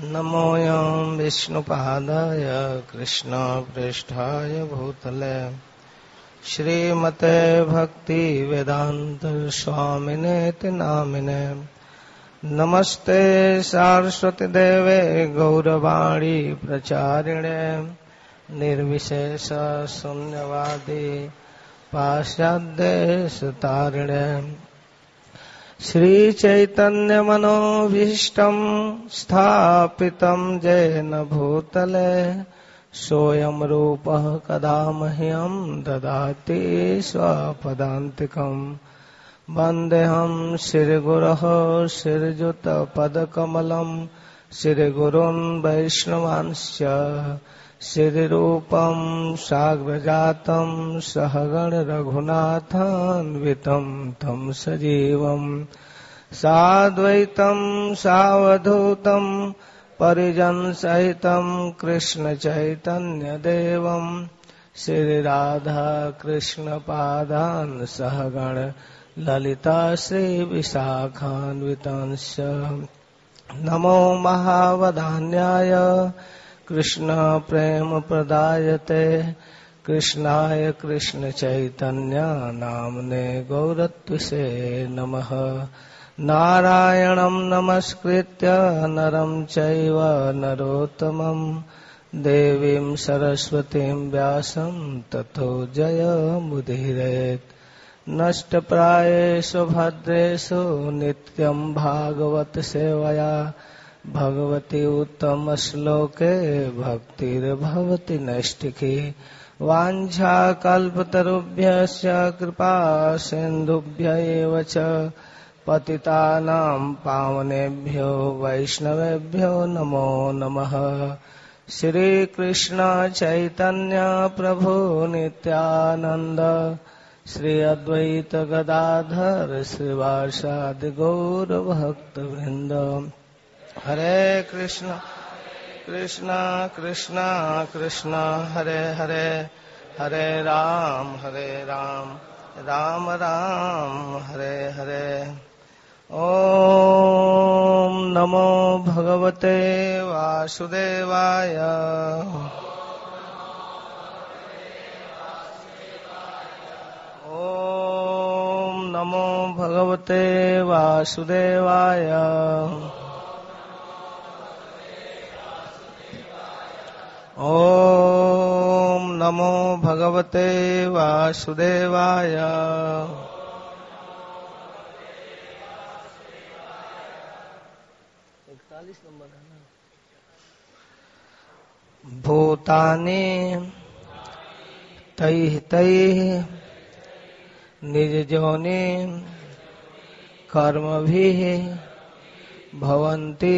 नमोऽयं विष्णुपादाय कृष्णपृष्ठाय भूतले श्रीमते भक्तिवेदान्त स्वामिनेति नामिने। नमस्ते सारस्वती देवे गौरवाणी प्रचारिणे निर्विशेष शून्यवादी पाश्चात्यदेशतारिणे। श्री चैतन्य मनोभीष्टं स्थापितं येन भूतले सोऽयं रूपः कदा मह्यं ददाति स्वपदान्तिकम्। वन्देऽहं श्रीगुरोः श्रीयुतपदकमलं श्रीगुरून् वैष्णवांश्च श्रीरूपं साग्रजातं सहगण रघुनाथान्वितं तं सजीवं साद्वैतं सावधूतं परिजनसहितं कृष्ण चैतन्यदेवं श्रीराधा कृष्णपादान् सहगण ललिता श्रीविशाखान्वितांश्च। नमो महावदान्याय कृष्ण प्रेम प्रदायते कृष्णाय कृष्ण चैतन्य नामने गौरत्विषे नमः। नारायणं नमस्कृत्य नरं चैव नरोत्तमं देवीं सरस्वतीं व्यासं ततो जयमुदीरयेत्। नष्टप्रायेषु भद्रेषु नित्यं भागवत सेवया भगवती उत्तम श्लोके भक्तिर्भवति नैष्टिकी। वाञ्छाकल्पतरुभ्यश्च कृपा सिन्धुभ्य एव च पतितानां पावनेभ्यो वैष्णवेभ्यो नमो नमः। श्री कृष्ण चैतन्य प्रभु नित्यानंद श्री अद्वैत गदाधर श्रीवासादि गौर भक्तवृंद। हरे कृष्ण कृष्ण कृष्ण कृष्ण हरे हरे हरे राम राम राम हरे हरे। ओम नमो भगवते वासुदेवाय। ओम नमो भगवते वासुदेवाय। ओम नमो भगवते वासुदेवाय। भूतानि तैः तैः निज योनि कर्मभिः भवन्ति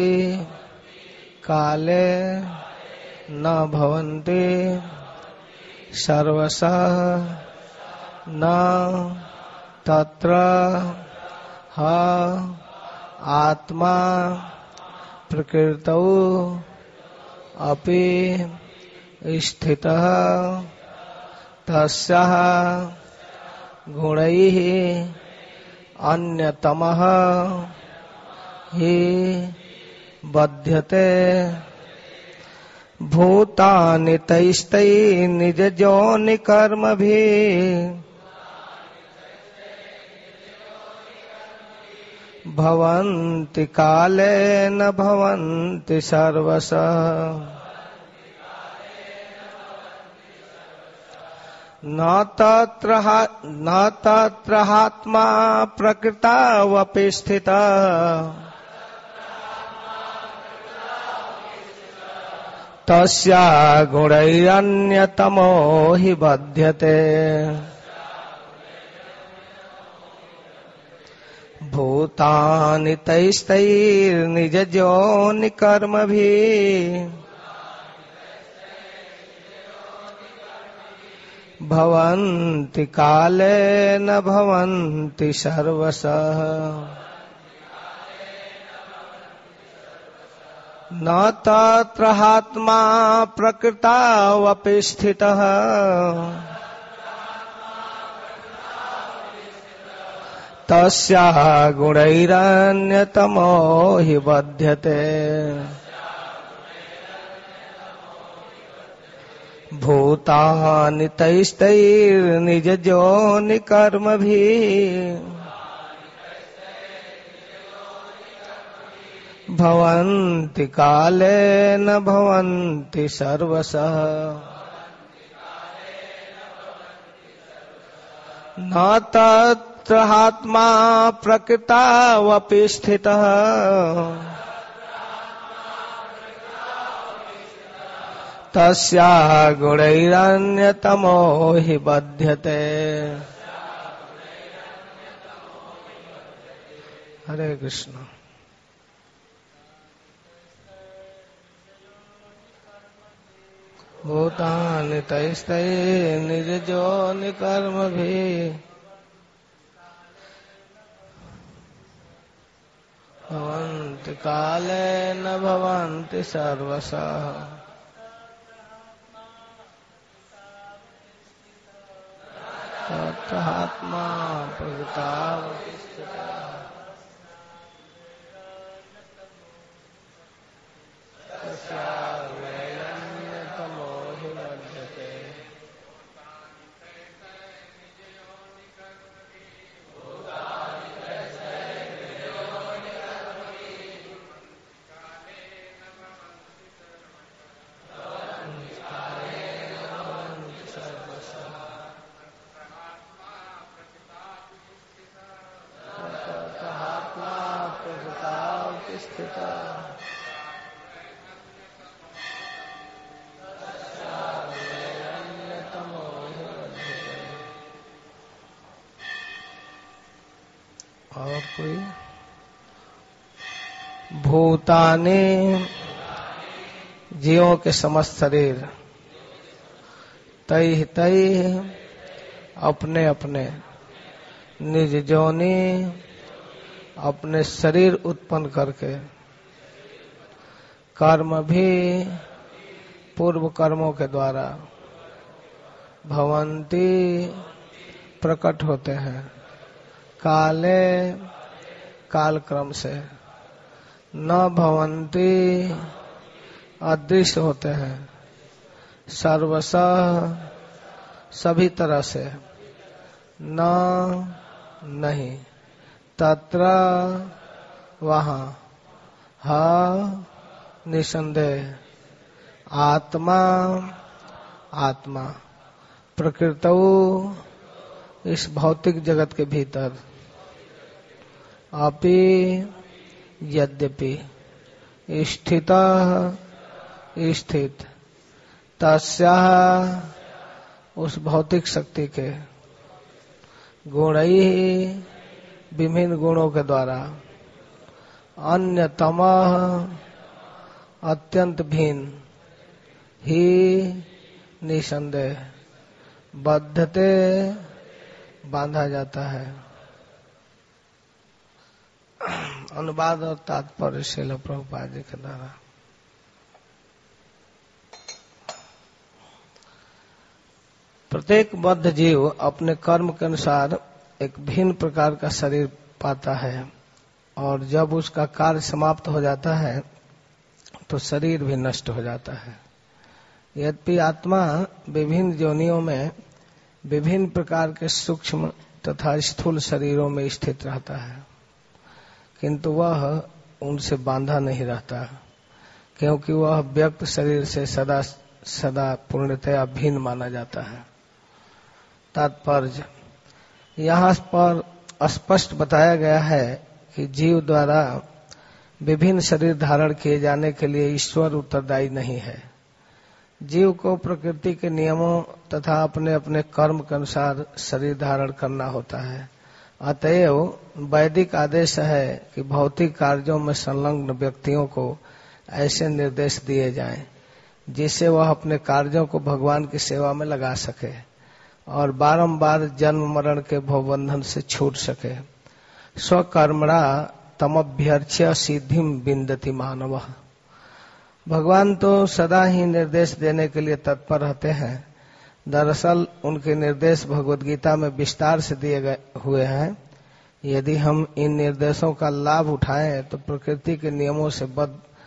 काले न भवन्ति सर्वशः न तत्र ह आत्मा प्रकृतौ अपि स्थितः तस्याः गुणैः अन्यतमः हि बध्यते। भूतानि तैस्तैः निज योनि कर्मभिः भवन्ति काले न भवन्ति सर्वशः न तत्र आत्मा प्रकृतावपि स्थितः तस्या गुणैरन्यतमो हि बध्यते। भूतानि तैस्तैर्निज योनि कर्मभिः भवन्ति काले न भवन्ति सर्वशः न तत्र आत्मा प्रकृतावपि स्थितः तस्याः गुणैरन्यतमो हि बध्यते। भूतानि तैस्तैर्निजयोनि कर्मभिः भवन्ति कालेन भवन्ति सर्वशः न तत्र आत्मा प्रकृतावपि स्थितः तस्या गुणैरन्यतमो हि बध्यते। हरे कृष्ण। भूतानि तैस्तैर्निजयोनि कर्मभिः भवन्ति कालेन भवन्ति सर्वशः तत्र आत्मा प्रकृतावपि स्थितः तस्या गुणैरन्यतमो हि बध्यते। और कोई? भूतानि जीवों के समस्त शरीर, तै तै अपने अपने, निज जोनि अपने शरीर उत्पन्न करके, कर्म भी पूर्व कर्मों के द्वारा, भवंती प्रकट होते हैं, काले कालक्रम से, न भवंती अदृश्य होते हैं, सर्वशः सभी तरह से, न नहीं, तत्र वहाँ, हा निसंदेह, आत्मा आत्मा, प्रकृतौ इस भौतिक जगत के भीतर, अपि यद्यपि, स्थितः स्थित, तस्याः उस भौतिक शक्ति के, गुणैः विभिन्न गुणों के द्वारा, अन्यतमः अत्यंत भिन्न, ही निसंदेह, बद्धते बांधा जाता है। अनुवाद और तात्पर्य श्रील प्रभुपाद जी के द्वारा। प्रत्येक बद्ध जीव अपने कर्म के अनुसार एक भिन्न प्रकार का शरीर पाता है और जब उसका कार्य समाप्त हो जाता है तो शरीर भी नष्ट हो जाता है। यद्यपि आत्मा विभिन्न योनियों में विभिन्न प्रकार के सूक्ष्म तथा स्थूल शरीरों में स्थित रहता है, किंतु वह उनसे बांधा नहीं रहता, क्योंकि वह व्यक्त शरीर से सदा सदा पूर्णतया भिन्न माना जाता है। तात्पर्य, यहाँ पर स्पष्ट बताया गया है कि जीव द्वारा विभिन्न शरीर धारण किए जाने के लिए ईश्वर उत्तरदायी नहीं है। जीव को प्रकृति के नियमों तथा अपने अपने कर्म के अनुसार शरीर धारण करना होता है। अतएव वैदिक आदेश है कि भौतिक कार्यों में संलग्न व्यक्तियों को ऐसे निर्देश दिए जाएं जिससे वह अपने कार्यों को भगवान की सेवा में लगा सके और बारंबार जन्म मरण के भवबंधन से छूट सके। स्वकर्मणा तमभ्यर्च्य सिद्धिम विन्दति मानवः। भगवान तो सदा ही निर्देश देने के लिए तत्पर रहते हैं। दरअसल उनके निर्देश भगवद गीता में विस्तार से दिए गए हुए हैं। यदि हम इन निर्देशों का लाभ उठाएं तो प्रकृति के नियमों से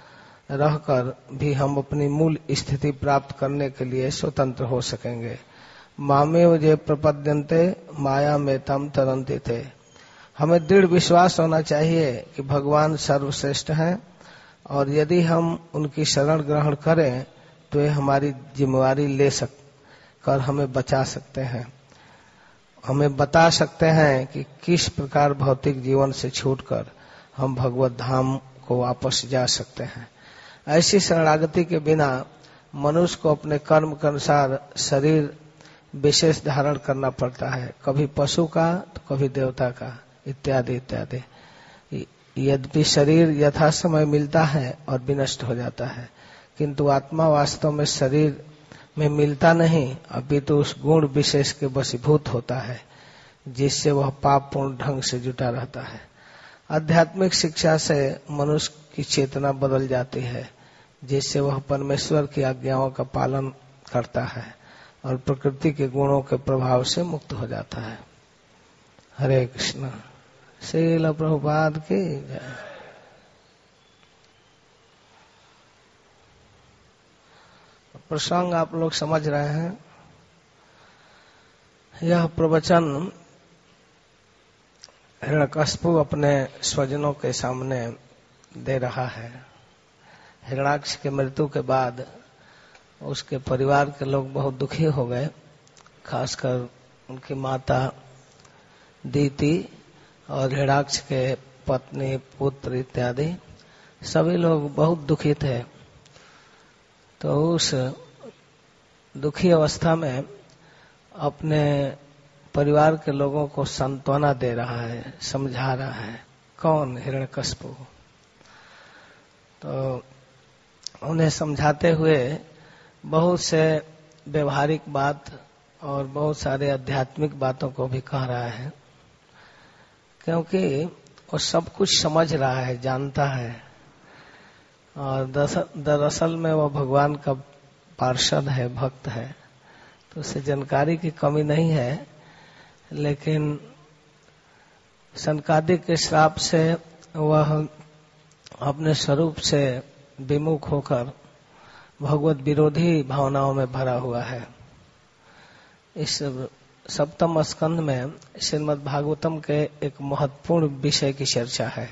रहकर भी हम अपनी मूल स्थिति प्राप्त करने के लिए स्वतंत्र हो सकेंगे। मामेव जे प्रपद्यन्ते माया में तम तरन्ति थे। हमें दृढ़ विश्वास होना चाहिए कि भगवान सर्वश्रेष्ठ हैं और यदि हम उनकी शरण ग्रहण करें तो ये हमारी जिम्मेवारी ले कर हमें बचा सकते हैं, हमें बता सकते हैं कि किस प्रकार भौतिक जीवन से छूटकर हम भगवत धाम को वापस जा सकते हैं। ऐसी शरणागति के बिना मनुष्य को अपने कर्म के अनुसार शरीर विशेष धारण करना पड़ता है, कभी पशु का तो कभी देवता का, इत्यादि इत्यादि। यद्यपि शरीर यथा समय मिलता है और विनष्ट हो जाता है, किंतु आत्मा वास्तव में शरीर में मिलता नहीं, अपितु उस गुण विशेष के वशीभूत होता है जिससे वह पापपूर्ण ढंग से जुटा रहता है। आध्यात्मिक शिक्षा से मनुष्य की चेतना बदल जाती है जिससे वह परमेश्वर की आज्ञाओं का पालन करता है और प्रकृति के गुणों के प्रभाव से मुक्त हो जाता है। हरे कृष्ण। श्रील प्रभुपाद की जय। प्रसंग आप लोग समझ रहे हैं। यह प्रवचन हिरण्यकशिपु अपने स्वजनों के सामने दे रहा है। हिरण्याक्ष के मृत्यु के बाद उसके परिवार के लोग बहुत दुखी हो गए, खासकर उनकी माता दीति और हिरण्याक्ष के पत्नी पुत्र इत्यादि सभी लोग बहुत दुखी थे। तो उस दुखी अवस्था में अपने परिवार के लोगों को सांत्वना दे रहा है, समझा रहा है। कौन? हिरण्यकशिपु। तो उन्हें समझाते हुए बहुत से व्यवहारिक बात और बहुत सारे आध्यात्मिक बातों को भी कह रहा है, क्योंकि वो सब कुछ समझ रहा है, जानता है और दरअसल में वो भगवान का पार्षद है, भक्त है, तो उसे जानकारी की कमी नहीं है। लेकिन सनकादिक के श्राप से वह अपने स्वरूप से विमुख होकर भगवत विरोधी भावनाओं में भरा हुआ है। इस सप्तम स्कंध में श्रीमद् भागवतम के एक महत्वपूर्ण विषय की चर्चा है।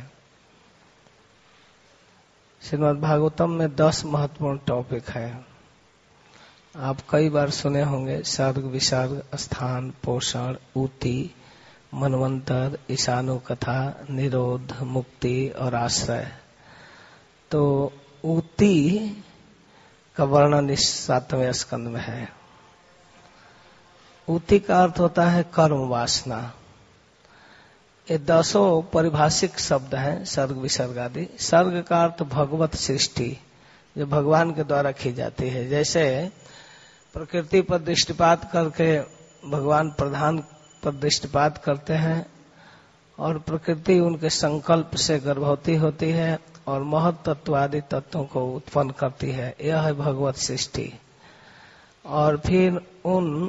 श्रीमद् भागवतम में 10 महत्वपूर्ण टॉपिक है। आप कई बार सुने होंगे। सर्ग, विसर्ग, स्थान, पोषण, ऊति, मनवंतर, ईशानु कथा, निरोध, मुक्ति और आश्रय। तो ऊति का वर्णन इस 7वें स्कंद में है। ऊति का अर्थ होता है कर्म वासना। ये 10 परिभाषिक शब्द हैं, सर्ग विसर्ग आदि। सर्ग का अर्थ भगवत सृष्टि, जो भगवान के द्वारा की जाती है। जैसे प्रकृति पर दृष्टिपात करके भगवान प्रधान पर दृष्टिपात करते हैं और प्रकृति उनके संकल्प से गर्भवती होती है और महत तत्व आदि तत्वों को उत्पन्न करती है। यह है भगवत सृष्टि। और फिर उन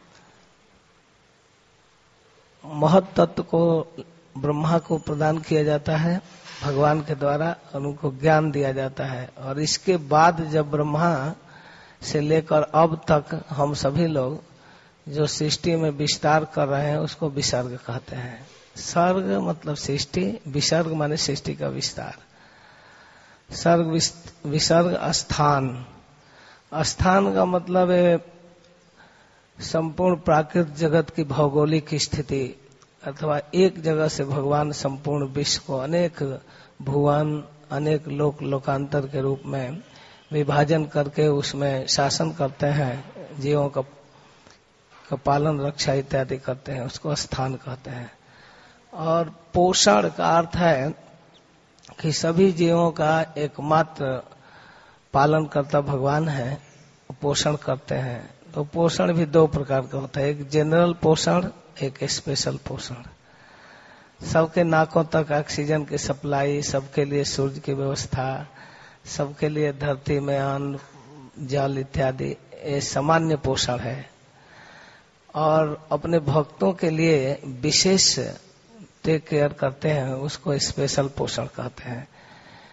महत तत्व को ब्रह्मा को प्रदान किया जाता है भगवान के द्वारा और उनको ज्ञान दिया जाता है। और इसके बाद जब ब्रह्मा से लेकर अब तक हम सभी लोग जो सृष्टि में विस्तार कर रहे हैं उसको विसर्ग कहते हैं। सर्ग मतलब सृष्टि, विसर्ग माने सृष्टि का विस्तार। सर्ग विसर्ग स्थान। स्थान का मतलब है संपूर्ण प्राकृतिक जगत की भौगोलिक स्थिति, अथवा एक जगह से भगवान संपूर्ण विश्व को अनेक भुवन, अनेक लोकांतर के रूप में विभाजन करके उसमें शासन करते हैं, जीवों का पालन रक्षा इत्यादि करते हैं, उसको स्थान कहते हैं। और पोषण का अर्थ है कि सभी जीवों का एकमात्र पालन करता भगवान है, पोषण करते हैं। तो पोषण भी 2 प्रकार का होता है, एक जनरल पोषण, एक स्पेशल पोषण। सबके नाकों तक ऑक्सीजन की सप्लाई, सबके लिए सूर्य की व्यवस्था, सबके लिए धरती में अन्न, जल इत्यादि, ये सामान्य पोषण है। और अपने भक्तों के लिए विशेष टेक केयर करते हैं, उसको स्पेशल पोषण कहते हैं।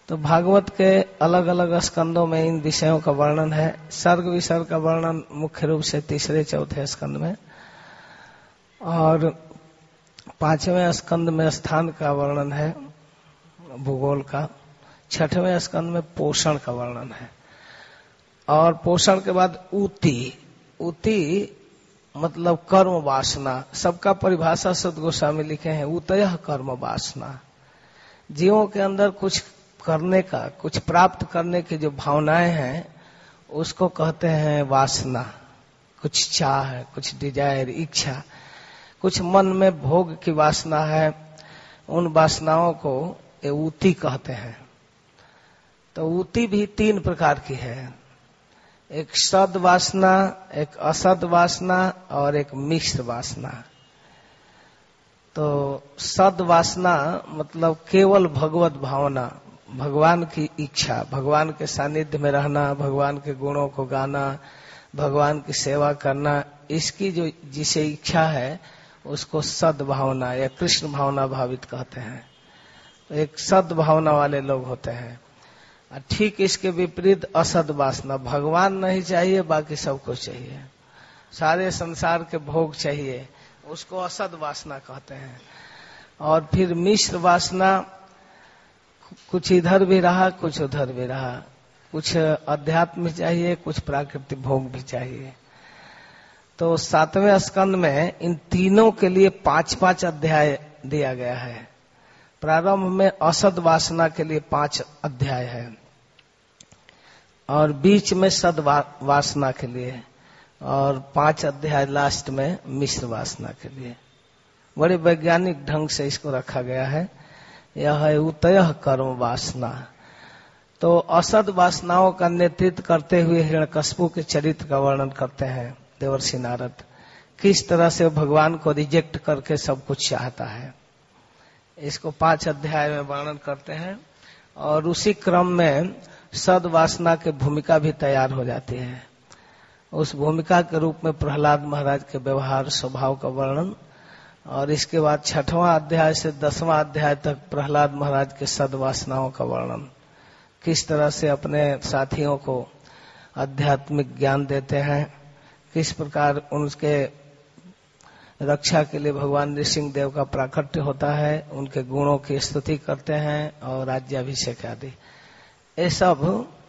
तो भागवत के अलग अलग स्कंदों में इन विषयों का वर्णन है। सर्ग विसर्ग का वर्णन मुख्य रूप से तीसरे चौथे स्कंद में, और 5वें स्कंद में स्थान का वर्णन है, भूगोल का। 6वें स्कंद में पोषण का वर्णन है, और पोषण के बाद ऊती मतलब कर्म वासना। सबका परिभाषा सद गोस्वामी लिखे हैं, ऊतयः कर्म वासना। जीवों के अंदर कुछ करने का, कुछ प्राप्त करने की जो भावनाएं हैं उसको कहते हैं वासना। कुछ चाह है, कुछ डिजायर, इच्छा, कुछ मन में भोग की वासना है, उन वासनाओं को ये ऊती कहते हैं। तो ऊती भी 3 प्रकार की है, एक सद वासना, एक असद वासना और एक मिश्र वासना। तो सद वासना मतलब केवल भगवत भावना, भगवान की इच्छा, भगवान के सानिध्य में रहना, भगवान के गुणों को गाना, भगवान की सेवा करना, इसकी जो जिसे इच्छा है उसको सद भावना या कृष्ण भावना भावित कहते हैं। तो एक सद भावना वाले लोग होते हैं। ठीक इसके विपरीत असद वासना, भगवान नहीं चाहिए, बाकी सब कुछ चाहिए, सारे संसार के भोग चाहिए, उसको असद वासना कहते हैं। और फिर मिश्र वासना, कुछ इधर भी रहा, कुछ उधर भी रहा, कुछ अध्यात्म चाहिए, कुछ प्राकृतिक भोग भी चाहिए। तो 7वें स्कंद में इन तीनों के लिए 5-5 अध्याय दिया गया है। प्रारंभ में असद वासना के लिए 5 अध्याय है, और बीच में सद वासना के लिए, और 5 अध्याय लास्ट में मिश्र वासना के लिए। बड़े वैज्ञानिक ढंग से इसको रखा गया है। यह है ऊतयः कर्म वासना। तो असद वासनाओं का नेतृत्व करते हुए हिरण्यकश्यप के चरित्र का वर्णन करते हैं देवर्षि नारद, किस तरह से भगवान को रिजेक्ट करके सब कुछ चाहता है। इसको 5 अध्याय में वर्णन करते हैं, और उसी क्रम में सद वासना की भूमिका भी तैयार हो जाती है। उस भूमिका के रूप में प्रहलाद महाराज के व्यवहार स्वभाव का वर्णन, और इसके बाद 6वां अध्याय से 10वां अध्याय तक प्रहलाद महाराज के सद वासनाओं का वर्णन, किस तरह से अपने साथियों को आध्यात्मिक ज्ञान देते हैं, किस प्रकार उनके रक्षा के लिए भगवान नृसिंह देव का प्राकट्य होता है, उनके गुणों की स्तुति करते हैं, और राज्याभिषेक आदि, ये सब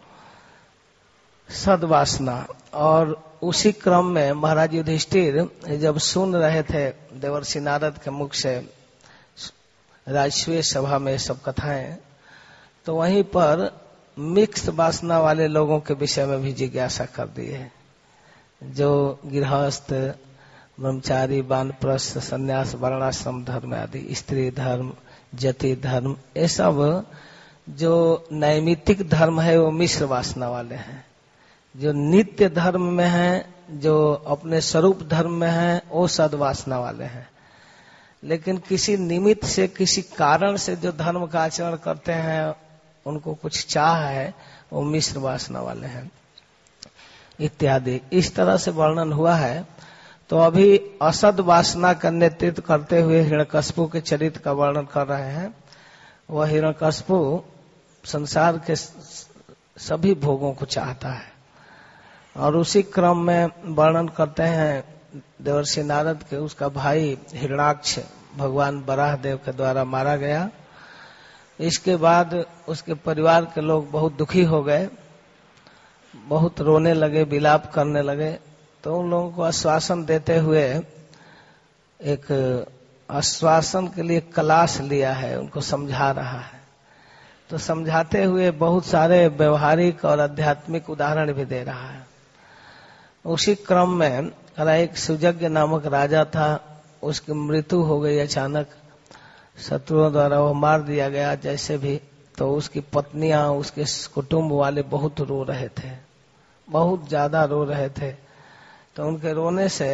सदवासना। और उसी क्रम में महाराज युधिष्ठिर जब सुन रहे थे देवर्षि नारद के मुख से राजस्वीय सभा में सब कथाएं, तो वहीं पर मिक्स वासना वाले लोगों के विषय में भी जिज्ञासा कर दी है, जो गृहस्थ, ब्रह्मचारी, वानप्रस्थ, संन्यास, वर्णाश्रम धर्म आदि, स्त्री धर्म, जति धर्म, ये सब जो नैमित्तिक धर्म है वो मिश्र वासना वाले हैं। जो नित्य धर्म में है, जो अपने स्वरूप धर्म में है, वो सद्वासना वाले हैं। लेकिन किसी निमित्त से, किसी कारण से जो धर्म का आचरण करते हैं, उनको कुछ चाह है, वो मिश्र वासना वाले हैं इत्यादि। इस तरह से वर्णन हुआ है। तो अभी असद वासना का नेतृत्व करते हुए हिरण्यकश्यप के चरित्र का वर्णन कर रहे हैं। वह हिरण्यकश्यप संसार के सभी भोगों को चाहता है, और उसी क्रम में वर्णन करते हैं देवर्षि नारद के, उसका भाई हिरण्याक्ष भगवान वराह देव के द्वारा मारा गया। इसके बाद उसके परिवार के लोग बहुत दुखी हो गए, बहुत रोने लगे, विलाप करने लगे। तो उन लोगों को आश्वासन देते हुए एक आश्वासन के लिए कलाश लिया है, उनको समझा रहा है। तो समझाते हुए बहुत सारे व्यवहारिक और आध्यात्मिक उदाहरण भी दे रहा है। उसी क्रम में एक सुजज्ञ नामक राजा था, उसकी मृत्यु हो गई अचानक, शत्रुओं द्वारा वो मार दिया गया जैसे भी। तो उसकी पत्नियां, उसके कुटुंब वाले बहुत रो रहे थे, बहुत ज्यादा रो रहे थे। तो उनके रोने से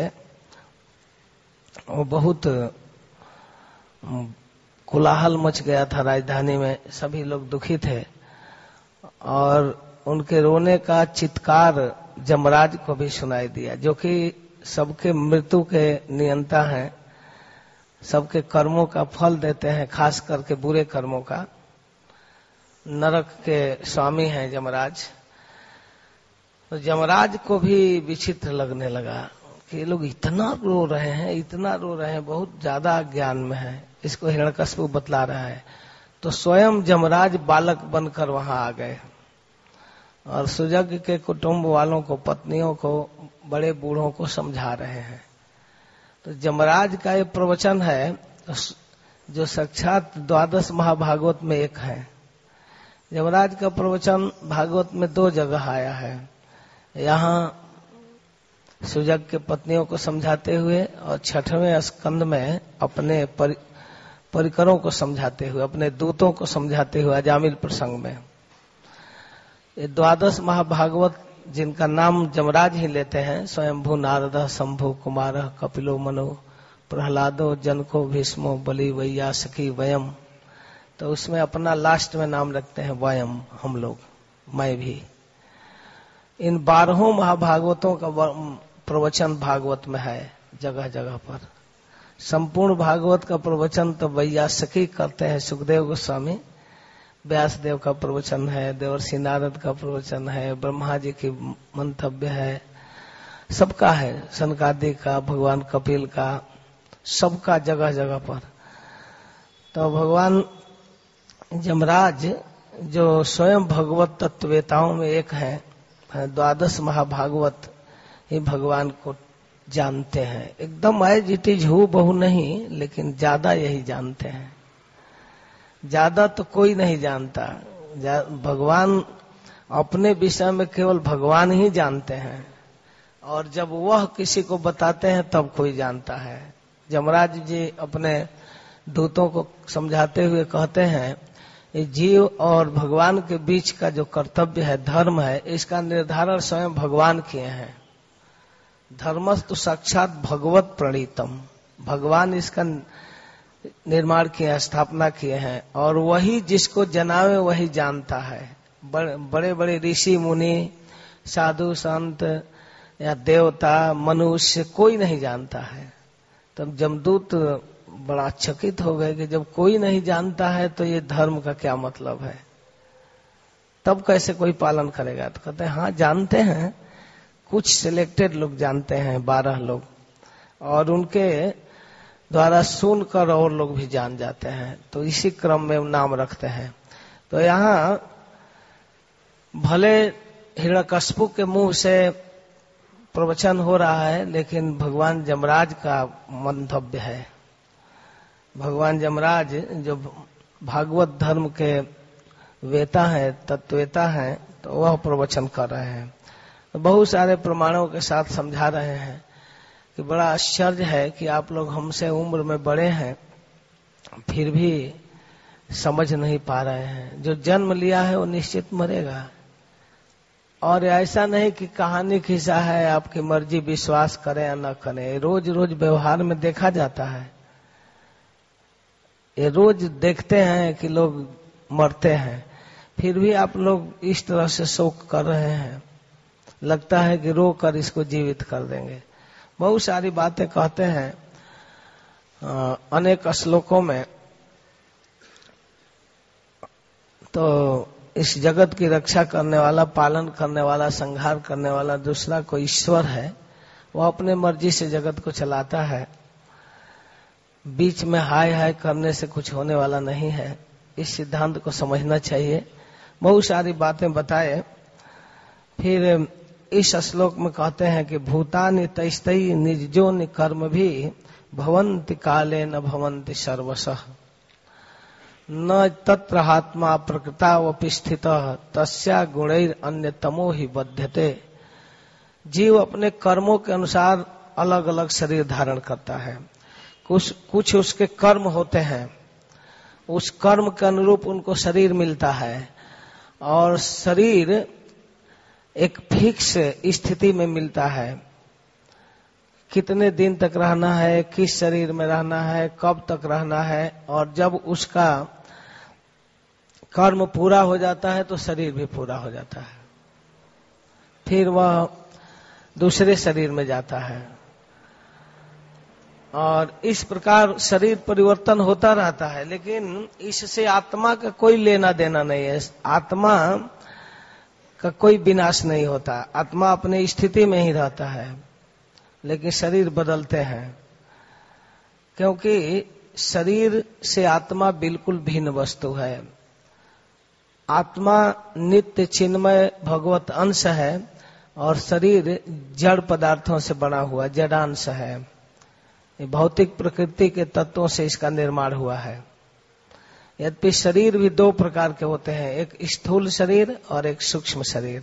वो बहुत कोलाहल मच गया था राजधानी में, सभी लोग दुखी थे, और उनके रोने का चित्कार जमराज को भी सुनाई दिया, जो कि सबके मृत्यु के नियंता हैं, सबके कर्मों का फल देते हैं, खास करके बुरे कर्मों का। नरक के स्वामी हैं यमराज। तो यमराज को भी विचित्र लगने लगा कि ये लोग इतना रो रहे हैं, इतना रो रहे हैं, बहुत ज्यादा ज्ञान में है। इसको हिरण्यकशिपु बतला रहा है। तो स्वयं यमराज बालक बनकर वहां आ गए और सुजग के कुटुंब वालों को, पत्नियों को, बड़े बूढ़ों को समझा रहे हैं। तो यमराज का ये प्रवचन है जो साक्षात 12 महाभागवत में एक है। यमराज का प्रवचन भागवत में 2 जगह आया है। यहाँ सुजग के पत्नियों को समझाते हुए और 6वें स्कंद में अपने परिकरों को समझाते हुए, अपने दूतों को समझाते हुए अजामिल प्रसंग में। ये 12 महाभागवत जिनका नाम यमराज ही लेते हैं, स्वयंभू नारद, शंभु कुमार, कपिलो मनु, प्रहलादो, जनको, भीष्मो, बलि, वैयासकी, वयम। तो उसमें अपना लास्ट में नाम रखते हैं वयम, हम लोग, मैं भी। इन 12 महाभागवतों का प्रवचन भागवत में है जगह जगह पर। संपूर्ण भागवत का प्रवचन तो वैयासकी करते हैं, सुखदेव गोस्वामी। व्यासदेव का प्रवचन है, देवर्षि नारद का प्रवचन है, ब्रह्मा जी की मंतव्य है, सबका है, सनकादि का, भगवान कपिल का, सबका जगह जगह पर। तो भगवान यमराज जो स्वयं भगवत तत्ववेताओं में एक है, 12 महाभागवत ही भगवान को जानते हैं। एकदम एज इट इज हूबहू नहीं, लेकिन ज्यादा यही जानते हैं। ज्यादा तो कोई नहीं जानता। भगवान अपने विषय में केवल भगवान ही जानते हैं, और जब वह किसी को बताते हैं तब कोई जानता है। यमराज जी अपने दूतों को समझाते हुए कहते हैं, जीव और भगवान के बीच का जो कर्तव्य है, धर्म है, इसका निर्धारण स्वयं भगवान किए हैं। धर्मस्तु साक्षात भगवत प्रणीतम, भगवान इसका निर्माण किए, स्थापना किए हैं, और वही जिसको जनावे वही जानता है। बड़े बड़े ऋषि मुनि, साधु संत या देवता, मनुष्य, कोई नहीं जानता है। तब जमदूत बड़ा चकित हो गए कि जब कोई नहीं जानता है तो ये धर्म का क्या मतलब है, तब कैसे कोई पालन करेगा। तो कहते हैं हाँ जानते हैं, कुछ सिलेक्टेड लोग जानते हैं, 12 लोग, और उनके द्वारा सुनकर और लोग भी जान जाते हैं। तो इसी क्रम में नाम रखते हैं। तो यहाँ भले हिरण्यकशिपु के मुंह से प्रवचन हो रहा है, लेकिन भगवान यमराज का मंतव्य है। भगवान यमराज जो भागवत धर्म के वेता है, तत्वेता है, तो वह प्रवचन कर रहे हैं। तो बहुत सारे प्रमाणों के साथ समझा रहे हैं कि बड़ा आश्चर्य है कि आप लोग हमसे उम्र में बड़े हैं, फिर भी समझ नहीं पा रहे हैं। जो जन्म लिया है वो निश्चित मरेगा, और ऐसा नहीं कि कहानी खिस्सा है, आपकी मर्जी, विश्वास करें या न करें। रोज रोज व्यवहार में देखा जाता है, ये रोज देखते हैं कि लोग मरते हैं, फिर भी आप लोग इस तरह से शोक कर रहे हैं। लगता है कि रो कर इसको जीवित कर देंगे। बहुत सारी बातें कहते हैं अनेक श्लोकों में। तो इस जगत की रक्षा करने वाला, पालन करने वाला, संहार करने वाला दूसरा कोई ईश्वर है। वो अपने मर्जी से जगत को चलाता है। बीच में हाय हाय करने से कुछ होने वाला नहीं है। इस सिद्धांत को समझना चाहिए। बहुत सारी बातें बताए। फिर इस श्लोक में कहते हैं कि भूतानि तैस्तई निजो निकर्म भी भवन्ति काले न भवन्ति सर्वशः न तत्र आत्मा प्रकृता वपि स्थितः तस्या गुणैर अन्यतमो ही बध्यते। जीव अपने कर्मों के अनुसार अलग अलग शरीर धारण करता है। कुछ उसके कर्म होते हैं, उस कर्म के अनुरूप उनको शरीर मिलता है, और शरीर एक फिक्स स्थिति में मिलता है। कितने दिन तक रहना है, किस शरीर में रहना है, कब तक रहना है, और जब उसका कर्म पूरा हो जाता है तो शरीर भी पूरा हो जाता है। फिर वह दूसरे शरीर में जाता है, और इस प्रकार शरीर परिवर्तन होता रहता है, लेकिन इससे आत्मा का कोई लेना देना नहीं है। आत्मा का कोई विनाश नहीं होता, आत्मा अपनी स्थिति में ही रहता है, लेकिन शरीर बदलते हैं, क्योंकि शरीर से आत्मा बिल्कुल भिन्न वस्तु है। आत्मा नित्य चिन्मय भगवत अंश है और शरीर जड़ पदार्थों से बना हुआ जडांश है। ये भौतिक प्रकृति के तत्वों से इसका निर्माण हुआ है। यद्यपि शरीर भी दो प्रकार के होते हैं, एक स्थूल शरीर और एक सूक्ष्म शरीर,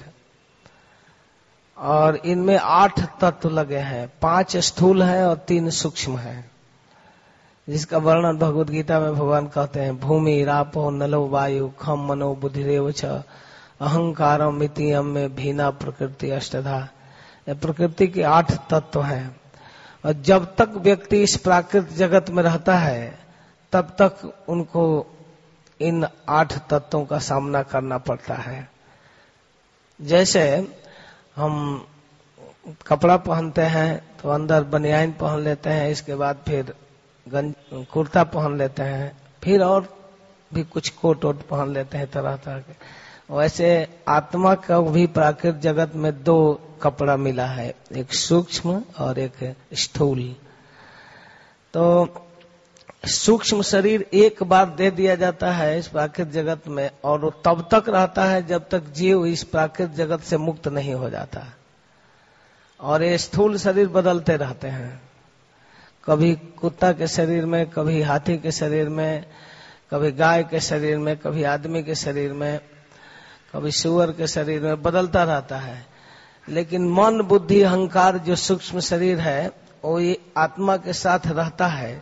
और इनमें 8 तत्व लगे हैं, 5 स्थूल हैं और 3 सूक्ष्म हैं, जिसका वर्णन भगवद गीता में भगवान कहते हैं, भूमि रापो नलो वायु खम मनो बुद्धिरेव च अहंकारम मितियम में भीना प्रकृति अष्टधा। ये प्रकृति के 8 तत्व हैं, और जब तक व्यक्ति इस प्राकृतिक जगत में रहता है तब तक उनको इन 8 तत्वों का सामना करना पड़ता है। जैसे हम कपड़ा पहनते हैं तो अंदर बनियान पहन लेते हैं, इसके बाद फिर कुर्ता पहन लेते हैं, फिर और भी कुछ कोट वोट पहन लेते हैं तरह तरह के। वैसे आत्मा का भी प्राकृतिक जगत में 2 कपड़ा मिला है, एक सूक्ष्म और एक स्थूल। तो सूक्ष्म शरीर एक बार दे दिया जाता है इस प्राकृतिक जगत में, और वो तब तक रहता है जब तक जीव इस प्राकृतिक जगत से मुक्त नहीं हो जाता। और ये स्थूल शरीर बदलते रहते हैं, कभी कुत्ता के शरीर में, कभी हाथी के शरीर में, कभी गाय के शरीर में, कभी आदमी के शरीर में, कभी सूअर के शरीर में, बदलता रहता है। लेकिन मन बुद्धि अहंकार जो सूक्ष्म शरीर है वो ये आत्मा के साथ रहता है।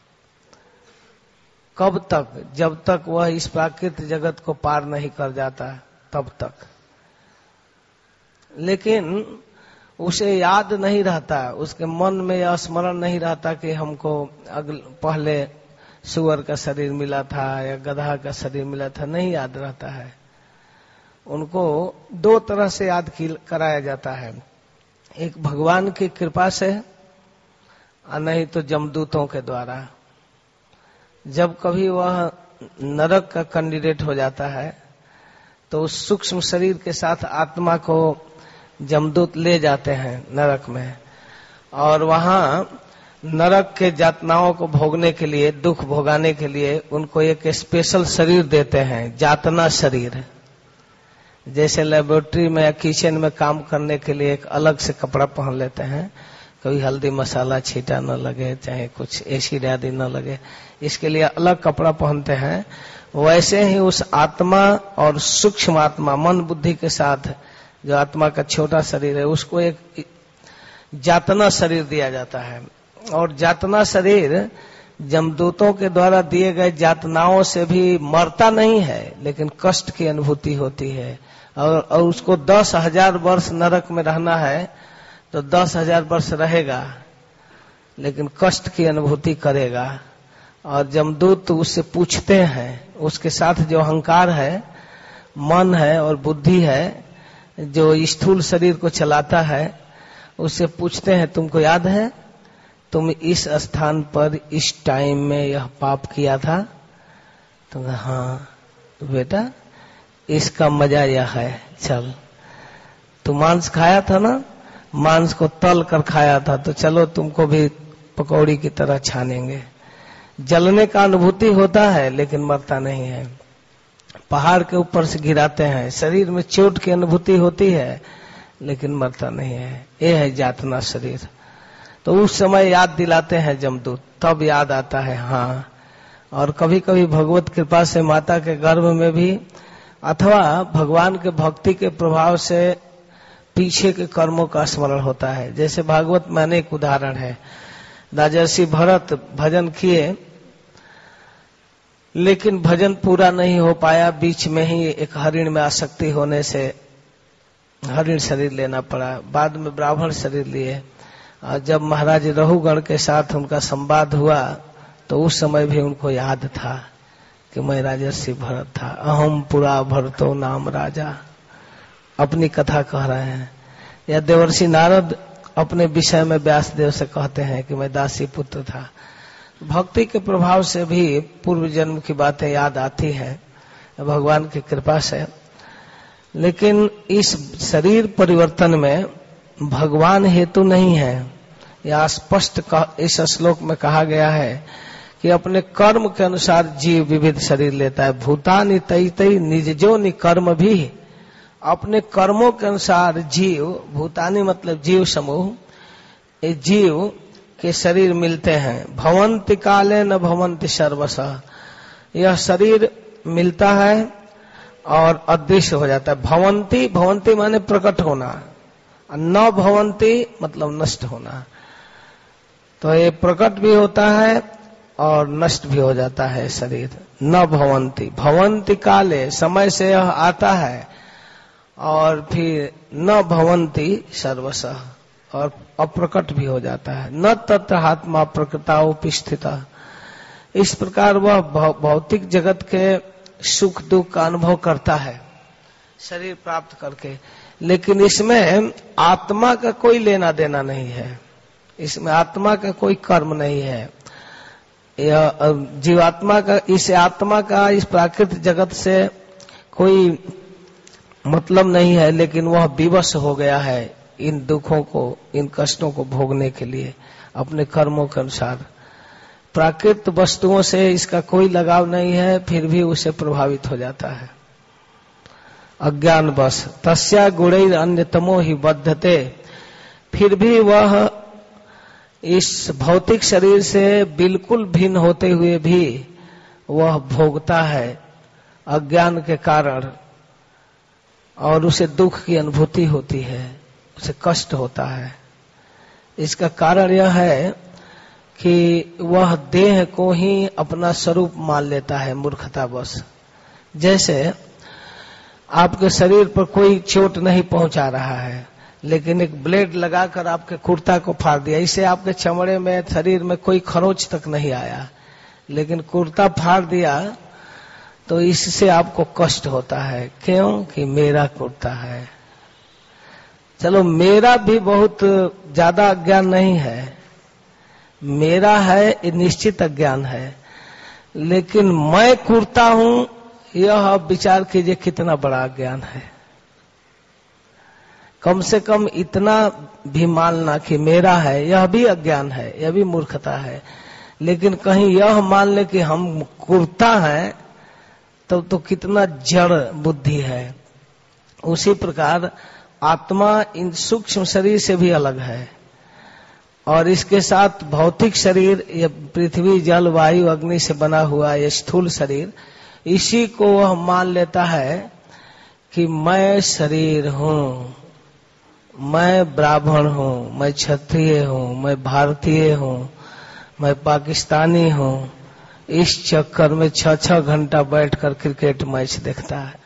कब तक? जब तक वह इस प्राकृतिक जगत को पार नहीं कर जाता तब तक। लेकिन उसे याद नहीं रहता, उसके मन में यह स्मरण नहीं रहता कि हमको पहले सूअर का शरीर मिला था या गधा का शरीर मिला था, नहीं याद रहता है। उनको 2 तरह से याद कराया जाता है, एक भगवान की कृपा से और नहीं तो जमदूतों के द्वारा। जब कभी वह नरक का कैंडिडेट हो जाता है तो उस सूक्ष्म शरीर के साथ आत्मा को जमदूत ले जाते हैं नरक में, और वहां नरक के यातनाओं को भोगने के लिए, दुख भोगाने के लिए उनको एक स्पेशल शरीर देते हैं, यातना शरीर। जैसे लेबोरेटरी में या किचन में काम करने के लिए एक अलग से कपड़ा पहन लेते हैं, कभी हल्दी मसाला छीटा न लगे, चाहे कुछ एसिड आदि न लगे, इसके लिए अलग कपड़ा पहनते हैं। वैसे ही उस आत्मा और सूक्ष्म आत्मा मन बुद्धि के साथ जो आत्मा का छोटा शरीर है उसको एक यातना शरीर दिया जाता है। और यातना शरीर जमदूतों के द्वारा दिए गए यातनाओं से भी मरता नहीं है, लेकिन कष्ट की अनुभूति होती है। और उसको 10,000 वर्ष नरक में रहना है तो 10,000 वर्ष रहेगा, लेकिन कष्ट की अनुभूति करेगा। और जमदूत उससे पूछते हैं, उसके साथ जो अहंकार है, मन है और बुद्धि है, जो स्थूल शरीर को चलाता है, उससे पूछते हैं तुमको याद है तुम इस स्थान पर इस टाइम में यह पाप किया था? तो हाँ तो बेटा इसका मजा यह है, चल तू मांस खाया था ना, मांस को तल कर खाया था, तो चलो तुमको भी पकौड़ी की तरह छानेंगे। जलने का अनुभूति होता है लेकिन मरता नहीं है। पहाड़ के ऊपर से गिराते हैं, शरीर में चोट की अनुभूति होती है लेकिन मरता नहीं है। ये है यातना शरीर। तो उस समय याद दिलाते हैं जमदूत, तब याद आता है हाँ। और कभी कभी भगवत कृपा से माता के गर्भ में भी, अथवा भगवान के भक्ति के प्रभाव से पीछे के कर्मों का स्मरण होता है। जैसे भागवत में अनेक उदाहरण है। राजर्षि भरत भजन किए लेकिन भजन पूरा नहीं हो पाया, बीच में ही एक हरिण में आसक्ति होने से हरिण शरीर लेना पड़ा। बाद में ब्राह्मण शरीर लिए। और जब महाराज रहुगण के साथ उनका संवाद हुआ तो उस समय भी उनको याद था कि मैं राजर्षि भरत था। अहम पुरा भरतो नाम राजा, अपनी कथा कह रहे हैं। या देवर्षि नारद अपने विषय में व्यासदेव से कहते हैं कि मैं दासी पुत्र था। भक्ति के प्रभाव से भी पूर्व जन्म की बातें याद आती हैं भगवान की कृपा से। लेकिन इस शरीर परिवर्तन में भगवान हेतु नहीं है। यह स्पष्ट इस श्लोक में कहा गया है कि अपने कर्म के अनुसार जीव विविध शरीर लेता है। भूतानि तैतै निजजो निकर्म भी, अपने कर्मों के अनुसार जीव, भूतानि मतलब जीव समूह, ये जीव के शरीर मिलते हैं। भवन्ति काले न भवन्ति सर्वशः, यह शरीर मिलता है और अदृश्य हो जाता है। भवन्ति, भवन्ति माने प्रकट होना, न भवन्ति मतलब नष्ट होना। तो ये प्रकट भी होता है और नष्ट भी हो जाता है शरीर। न भवन्ति, भवन्ति काले समय से यह आता है, और फिर न भवन्ति सर्वशः, और अप्रकट भी हो जाता है। न तत्र आत्मा प्रकृताओपि स्थितः, इस प्रकार वह भौतिक जगत के सुख दुख का अनुभव करता है शरीर प्राप्त करके, लेकिन इसमें आत्मा का कोई लेना देना नहीं है, इसमें आत्मा का कोई कर्म नहीं है। यह जीवात्मा का, इस आत्मा का इस प्राकृतिक जगत से कोई मतलब नहीं है, लेकिन वह विवश हो गया है इन दुखों को, इन कष्टों को भोगने के लिए अपने कर्मों के अनुसार। प्राकृतिक वस्तुओं से इसका कोई लगाव नहीं है, फिर भी उसे प्रभावित हो जाता है अज्ञान बस। तस्या गुणैर अन्यतमो ही बद्धते, फिर भी वह इस भौतिक शरीर से बिल्कुल भिन्न होते हुए भी वह भोगता है अज्ञान के कारण, और उसे दुख की अनुभूति होती है, उसे कष्ट होता है। इसका कारण यह है कि वह देह को ही अपना स्वरूप मान लेता है मूर्खतावश। जैसे आपके शरीर पर कोई चोट नहीं पहुंचा रहा है, लेकिन एक ब्लेड लगाकर आपके कुर्ता को फाड़ दिया, इससे आपके चमड़े में, शरीर में कोई खरोंच तक नहीं आया, लेकिन कुर्ता फाड़ दिया तो इससे आपको कष्ट होता है। क्यों? कि मेरा कुर्ता है। चलो, मेरा भी बहुत ज्यादा अज्ञान नहीं है, मेरा है ये निश्चित अज्ञान है, लेकिन मैं कुर्ता हूं यह विचार कीजिए कितना बड़ा अज्ञान है। कम से कम इतना भी मानना कि मेरा है, यह भी अज्ञान है, यह भी मूर्खता है। लेकिन कहीं यह मान ले कि हम कुर्ता हैं, तब तो कितना जड़ बुद्धि है। उसी प्रकार आत्मा इन सूक्ष्म शरीर से भी अलग है, और इसके साथ भौतिक शरीर, ये पृथ्वी जल वायु अग्नि से बना हुआ ये स्थूल शरीर, इसी को वह मान लेता है कि मैं शरीर हूँ, मैं ब्राह्मण हूँ, मैं क्षत्रिय हूँ, मैं भारतीय हूँ, मैं पाकिस्तानी हूँ। इस चक्कर में 6-6 घंटा बैठकर क्रिकेट मैच देखता है।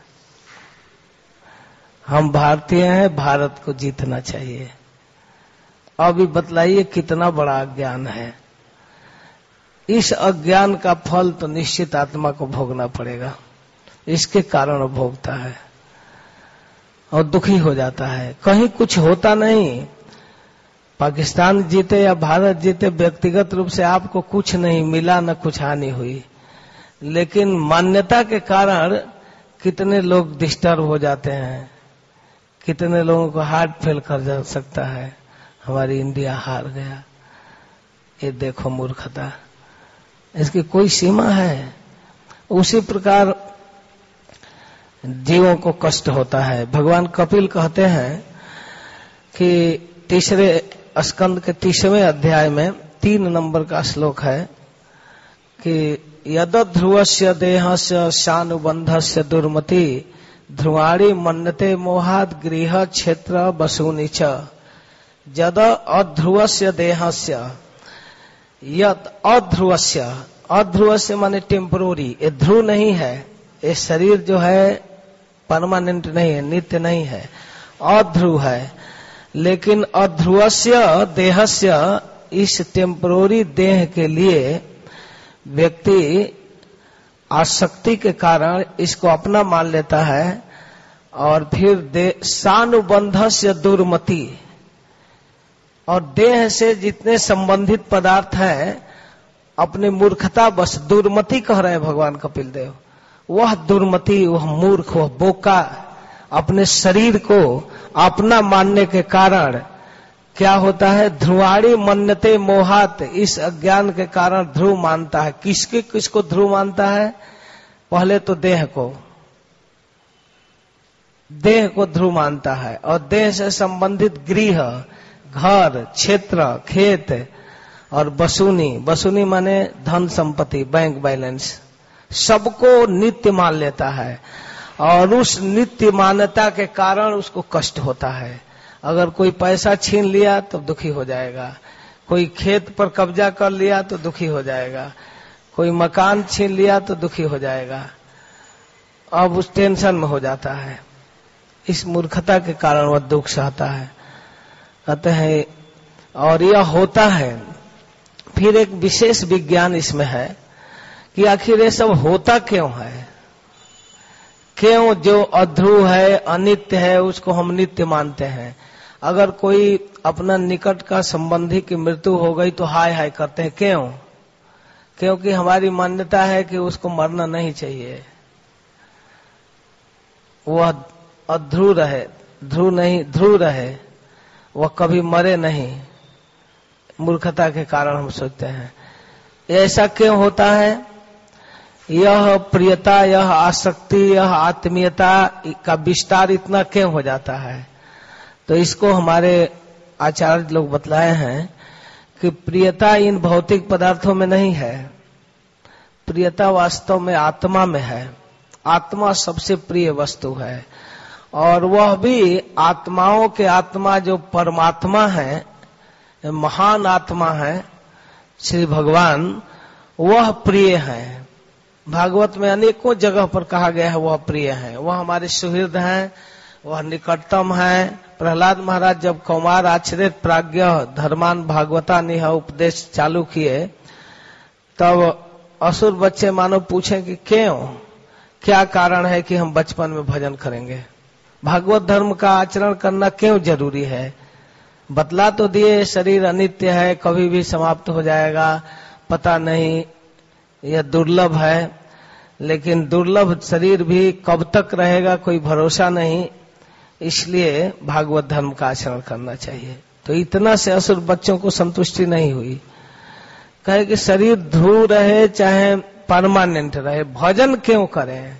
हम भारतीय हैं, भारत को जीतना चाहिए। अभी बतलाइए कितना बड़ा अज्ञान है। इस अज्ञान का फल तो निश्चित आत्मा को भोगना पड़ेगा, इसके कारण वो भोगता है और दुखी हो जाता है। कहीं कुछ होता नहीं, पाकिस्तान जीते या भारत जीते, व्यक्तिगत रूप से आपको कुछ नहीं मिला, न कुछ हानि हुई, लेकिन मान्यता के कारण कितने लोग डिस्टर्ब हो जाते हैं, कितने लोगों को हार्ट फेल कर जा सकता है। हमारी इंडिया हार गया, ये देखो मूर्खता, इसकी कोई सीमा है। उसी प्रकार जीवों को कष्ट होता है। भगवान कपिल कहते हैं कि तीसरे स्कंद के 30वें अध्याय में 3 नंबर का श्लोक है कि यदध्रुवस्य देहस्य शानुबंधस्य दुर्मति ध्रुवाणी मन्यते मोहाद गृह क्षेत्र वसूनि च। यद अध्रुवस्य देहस्य, यद अध्रुवस्य, अध्रुवस्य माने टेम्परोरी, ये ध्रुव नहीं है, ये शरीर जो है परमानेंट नहीं है, नित्य नहीं है, अध्रुव है। लेकिन अध्रुवस्य देहस्य, इस टेम्परोरी देह के लिए व्यक्ति आसक्ति के कारण इसको अपना मान लेता है, और फिर सानुबंधस्य दुर्मति, और देह से जितने संबंधित पदार्थ हैं, अपनी मूर्खता बस दुर्मति कह रहे हैं भगवान कपिल देव, वह दुर्मति, वह मूर्ख, वह बोका अपने शरीर को अपना मानने के कारण क्या होता है, ध्रुवाणी मन्यते मोहात, इस अज्ञान के कारण ध्रुव मानता है। किसको ध्रुव मानता है? पहले तो देह को ध्रुव मानता है, और देह से संबंधित गृह, घर, क्षेत्र, खेत और बसूनी माने धन संपत्ति, बैंक बैलेंस, सबको नित्य मान लेता है। और उस नित्य मान्यता के कारण उसको कष्ट होता है। अगर कोई पैसा छीन लिया तो दुखी हो जाएगा, कोई खेत पर कब्जा कर लिया तो दुखी हो जाएगा, कोई मकान छीन लिया तो दुखी हो जाएगा, अब उस टेंशन में हो जाता है। इस मूर्खता के कारण वह दुख सहता है, कहते हैं। और यह होता है। फिर एक विशेष विज्ञान इसमें है कि आखिर ये सब होता क्यों है, क्यों जो अध्रुव है, अनित्य है, उसको हम नित्य मानते हैं। अगर कोई अपना निकट का संबंधी की मृत्यु हो गई तो हाय हाय करते हैं, क्यों? क्योंकि हमारी मान्यता है कि उसको मरना नहीं चाहिए, वह अध्रुव रहे, ध्रुव रहे, वह कभी मरे नहीं। मूर्खता के कारण हम सोचते हैं। ऐसा क्यों होता है? यह प्रियता, यह आसक्ति, यह आत्मीयता का विस्तार इतना क्यों हो जाता है? तो इसको हमारे आचार्य लोग बतलाए हैं कि प्रियता इन भौतिक पदार्थों में नहीं है, प्रियता वास्तव में आत्मा में है। आत्मा सबसे प्रिय वस्तु है, और वह भी आत्माओं के आत्मा जो परमात्मा है, महान आत्मा है श्री भगवान, वह प्रिय है। भागवत में अनेकों जगह पर कहा गया है वह प्रिय है, वह हमारे सुहृद हैं, वह निकटतम है। प्रहलाद महाराज जब कौमार आचरित प्राज्ञ धर्मान भागवता निह उपदेश चालू किए, तब असुर बच्चे मानो पूछे कि क्यों, क्या कारण है कि हम बचपन में भजन करेंगे, भागवत धर्म का आचरण करना क्यों जरूरी है? बतला तो दिए शरीर अनित्य है, कभी भी समाप्त हो जाएगा, पता नहीं, यह दुर्लभ है, लेकिन दुर्लभ शरीर भी कब तक रहेगा कोई भरोसा नहीं, इसलिए भागवत धर्म का आचरण करना चाहिए। तो इतना से असुर बच्चों को संतुष्टि नहीं हुई, कहे कि शरीर ध्रुव रहे चाहे परमानेंट रहे, भजन क्यों करें?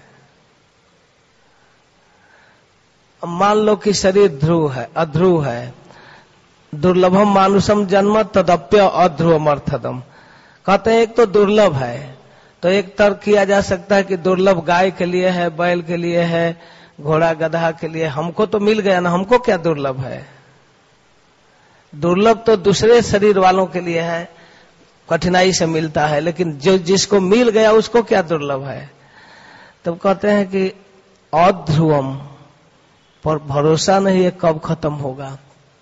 मान लो कि शरीर अध्रुव है, दुर्लभम मानुषम जन्म तदप्य अध्रुवम अर्थदम, कहते हैं एक तो दुर्लभ है, तो एक तर्क किया जा सकता है कि दुर्लभ गाय के लिए है, बैल के लिए है, घोड़ा गधा के लिए, हमको तो मिल गया ना, हमको क्या दुर्लभ है? दुर्लभ तो दूसरे शरीर वालों के लिए है, कठिनाई से मिलता है, लेकिन जो जिसको मिल गया उसको क्या दुर्लभ है? तब कहते हैं कि अध्रुवम, पर भरोसा नहीं है कब खत्म होगा।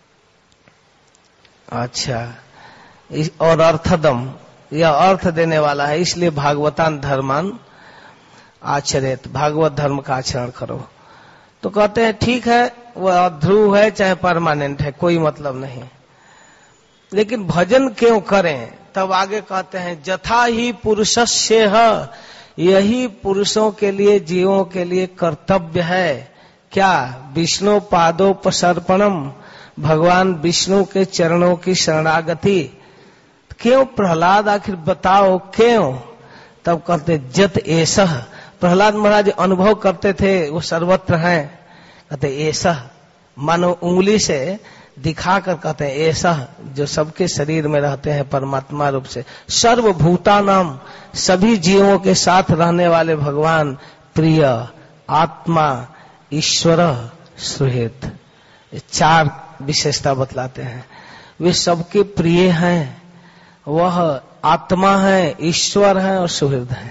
अच्छा, और अर्थदम, यह अर्थ देने वाला है, इसलिए भागवतान धर्मान आचरित, भागवत धर्म का आचरण करो। तो कहते हैं ठीक है, वह अध्रुव है चाहे परमानेंट है, कोई मतलब नहीं, लेकिन भजन क्यों करें? तब आगे कहते हैं जथा ही पुरुषस्येह, यही पुरुषों के लिए, जीवों के लिए कर्तव्य है। क्या? विष्णु पादोपसर्पणम, भगवान विष्णु के चरणों की शरणागति। क्यों प्रहलाद, आखिर बताओ क्यों? तब कहते जत एसह, प्रहलाद महाराज अनुभव करते थे वो सर्वत्र हैं, कहते एसह, मानो उंगली से दिखाकर कहते हैं एसह, जो सबके शरीर में रहते हैं परमात्मा रूप से, सर्वभूतानाम, सभी जीवों के साथ रहने वाले भगवान, प्रिय, आत्मा, ईश्वर, सुहृद, चार विशेषता बतलाते हैं। वे सबके प्रिय हैं, वह आत्मा है, ईश्वर है और सुहृद है।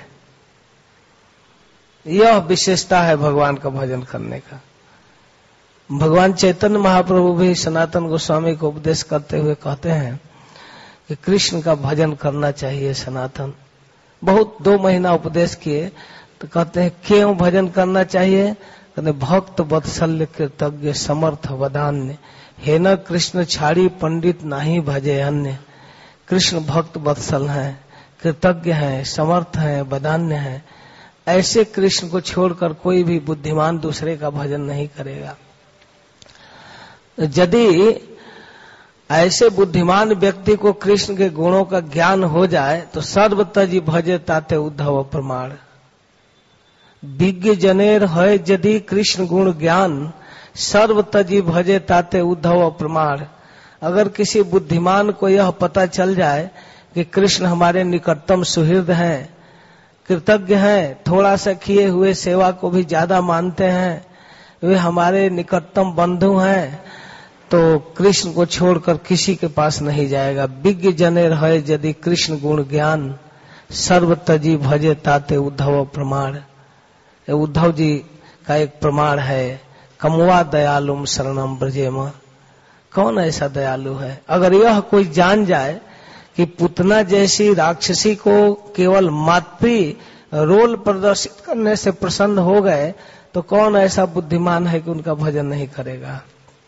यह विशेषता है भगवान का भजन करने का। भगवान चैतन्य महाप्रभु भी सनातन गोस्वामी को उपदेश करते हुए कहते हैं कि कृष्ण का भजन करना चाहिए सनातन। बहुत 2 महीना उपदेश किए तो कहते हैं क्यों भजन करना चाहिए? कहते भक्त वत्सल्य कृतज्ञ समर्थ वदान्य हे न कृष्ण छाड़ी पंडित नाही भजे अन्य। कृष्ण भक्त वत्सल हैं, कृतज्ञ हैं, समर्थ हैं, बदान्य हैं। ऐसे कृष्ण को छोड़कर कोई भी बुद्धिमान दूसरे का भजन नहीं करेगा। यदि ऐसे बुद्धिमान व्यक्ति को कृष्ण के गुणों का ज्ञान हो जाए तो सर्व तजी भजे ताते उद्धव प्रमाण। विज्ञ जनेर है यदि कृष्ण गुण ज्ञान, सर्व तजी भजे ताते उद्धव प्रमाण। अगर किसी बुद्धिमान को यह पता चल जाए कि कृष्ण हमारे निकटतम सुहृद हैं, कृतज्ञ हैं, थोड़ा सा किए हुए सेवा को भी ज्यादा मानते हैं, वे हमारे निकटतम बंधु हैं, तो कृष्ण को छोड़कर किसी के पास नहीं जाएगा। विज्ञ जनेर है यदि कृष्ण गुण ज्ञान, सर्व तजी भजे ताते उद्धव प्रमाण। उद्धव जी का एक प्रमाण है, कमवा दयालुम शरणम ब्रजेम। कौन ऐसा दयालु है? अगर यह कोई जान जाए कि पुतना जैसी राक्षसी को केवल मातृ रोल प्रदर्शित करने से प्रसन्न हो गए, तो कौन ऐसा बुद्धिमान है कि उनका भजन नहीं करेगा?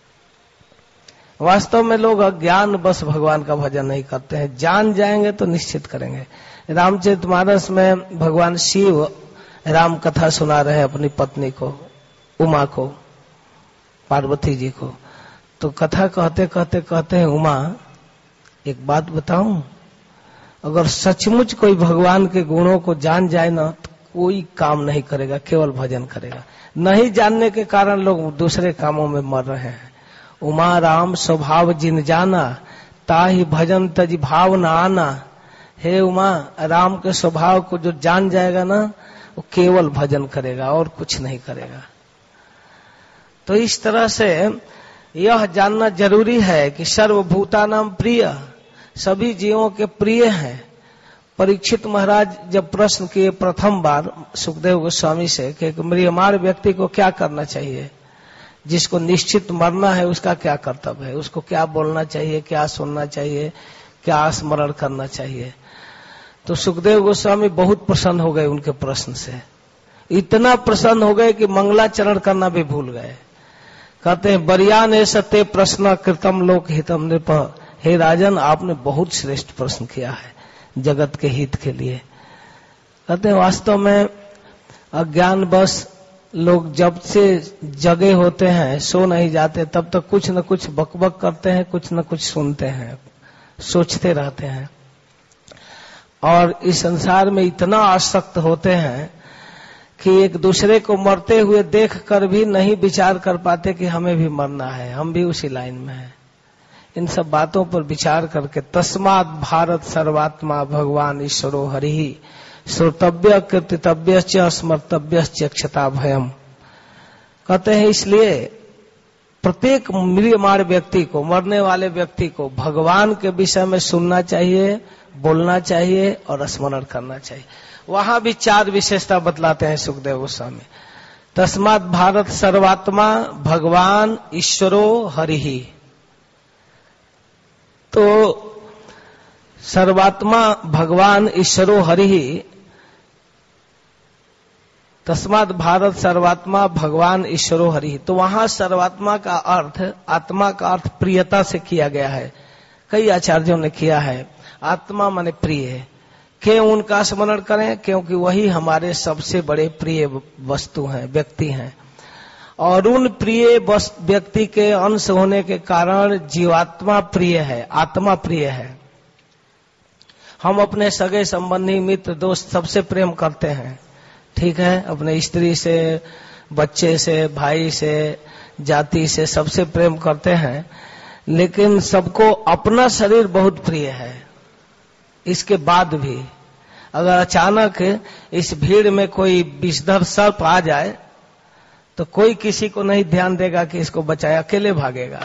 वास्तव में लोग अज्ञान बस भगवान का भजन नहीं करते हैं, जान जाएंगे तो निश्चित करेंगे। रामचरितमानस में भगवान शिव राम कथा सुना रहे अपनी पत्नी को, उमा को, पार्वती जी को। तो कथा कहते कहते कहते हैं, उमा एक बात बताऊं, अगर सचमुच कोई भगवान के गुणों को जान जाए ना तो कोई काम नहीं करेगा, केवल भजन करेगा। नहीं जानने के कारण लोग दूसरे कामों में मर रहे हैं। उमा राम स्वभाव जिन जाना, ताहि भजन तज भाव न आना। हे उमा, राम के स्वभाव को जो जान जाएगा ना, वो केवल भजन करेगा और कुछ नहीं करेगा। तो इस तरह से यह जानना जरूरी है कि सर्वभूतानां प्रिय, सभी जीवों के प्रिय हैं। परीक्षित महाराज जब प्रश्न किए प्रथम बार सुखदेव गोस्वामी से कि म्रियमाण व्यक्ति को क्या करना चाहिए, जिसको निश्चित मरना है उसका क्या कर्तव्य है, उसको क्या बोलना चाहिए, क्या सुनना चाहिए, क्या स्मरण करना चाहिए। तो सुखदेव गोस्वामी बहुत प्रसन्न हो गए उनके प्रश्न से, इतना प्रसन्न हो गए कि मंगलाचरण करना भी भूल गए। कहते हैं, बरियान ऐसा ते प्रश्न कृतम लोक हितम नृप। हे राजन, आपने बहुत श्रेष्ठ प्रश्न किया है जगत के हित के लिए। कहते हैं, वास्तव में अज्ञानवश लोग जब से जगे होते हैं, सो नहीं जाते, तब तक कुछ न कुछ बकबक करते हैं, कुछ न कुछ सुनते हैं, सोचते रहते हैं और इस संसार में इतना आसक्त होते हैं कि एक दूसरे को मरते हुए देखकर भी नहीं विचार कर पाते कि हमें भी मरना है, हम भी उसी लाइन में हैं। इन सब बातों पर विचार करके तस्मात् भारत सर्वात्मा भगवान ईश्वरो हरिः श्रोतव्य कृतव्य च स्मर्तव्य क्षता भयम। कहते हैं इसलिए प्रत्येक म्रियमाण व्यक्ति को, मरने वाले व्यक्ति को भगवान के विषय में सुनना चाहिए, बोलना चाहिए और स्मरण करना चाहिए। वहां भी चार विशेषता बतलाते हैं सुखदेव गोस्वामी। तस्मात् भारत सर्वात्मा भगवान ईश्वरो हरिः। तो सर्वात्मा भगवान ईश्वरो हरिः, तस्मात् भारत सर्वात्मा भगवान ईश्वरो हरिः। तो वहां सर्वात्मा का अर्थ, आत्मा का अर्थ प्रियता से किया गया है, कई आचार्यों ने किया है। आत्मा माने प्रिय, क्यों उनका स्मरण करें? क्योंकि वही हमारे सबसे बड़े प्रिय वस्तु हैं, व्यक्ति हैं। और उन प्रिय व्यक्ति के अंश होने के कारण जीवात्मा प्रिय है, आत्मा प्रिय है। हम अपने सगे संबंधी, मित्र, दोस्त सबसे प्रेम करते हैं, ठीक है, अपने स्त्री से, बच्चे से, भाई से, जाति से, सबसे प्रेम करते हैं। लेकिन सबको अपना शरीर बहुत प्रिय है। इसके बाद भी अगर अचानक इस भीड़ में कोई विषधर सर्प आ जाए तो कोई किसी को नहीं ध्यान देगा कि इसको बचाए, अकेले भागेगा।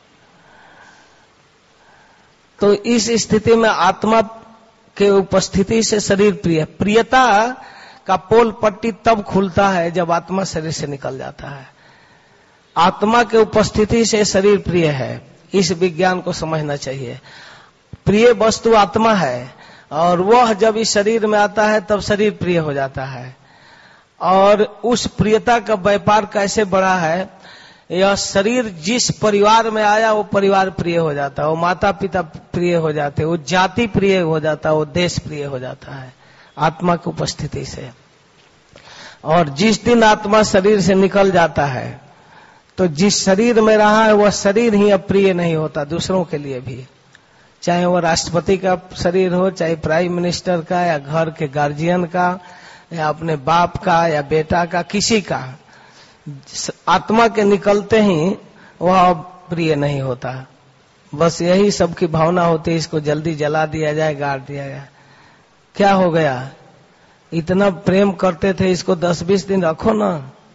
तो इस स्थिति में आत्मा के उपस्थिति से शरीर प्रिय। प्रियता का पोल पट्टी तब खुलता है जब आत्मा शरीर से निकल जाता है। आत्मा के उपस्थिति से शरीर प्रिय है, इस विज्ञान को समझना चाहिए। प्रिय वस्तु आत्मा है और वह जब इस शरीर में आता है तब शरीर प्रिय हो जाता है। और उस प्रियता का व्यापार कैसे बढ़ा है यह शरीर जिस परिवार में आया वो परिवार प्रिय हो जाता है, वो माता पिता प्रिय हो जाते, वो जाति प्रिय हो जाता है, वो देश प्रिय हो जाता है आत्मा की उपस्थिति से। और जिस दिन आत्मा शरीर से निकल जाता है तो जिस शरीर में रहा है वह शरीर ही अब प्रिय नहीं होता दूसरों के लिए भी, चाहे वह राष्ट्रपति का शरीर हो, चाहे प्राइम मिनिस्टर का, या घर के गार्जियन का, या अपने बाप का या बेटा का, किसी का। आत्मा के निकलते ही वह प्रिय नहीं होता। बस यही सबकी भावना होती है, इसको जल्दी जला दिया जाए, गाड़ दिया जाए। क्या हो गया, इतना प्रेम करते थे, इसको 10-20 दिन रखो ना।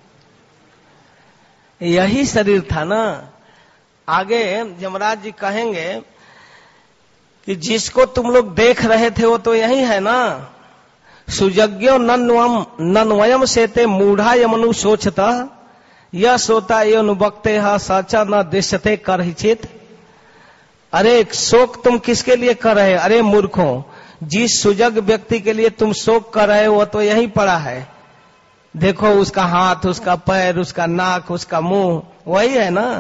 यही शरीर था ना। आगे यमराज जी कहेंगे कि जिसको तुम लोग देख रहे थे वो तो यही है ना। सुजज्ञो नन्वयम सेते मूढ़ा यमनु सोचता यह सोता ये अनुभक्ते हा साचा न दृश्यते कर ही चेत। अरे शोक तुम किसके लिए कर रहे? अरे मूर्खों, जिस सुजग व्यक्ति के लिए तुम शोक कर रहे हो वो तो यही पड़ा है। देखो उसका हाथ, उसका पैर, उसका नाक, उसका मुंह, वही है ना।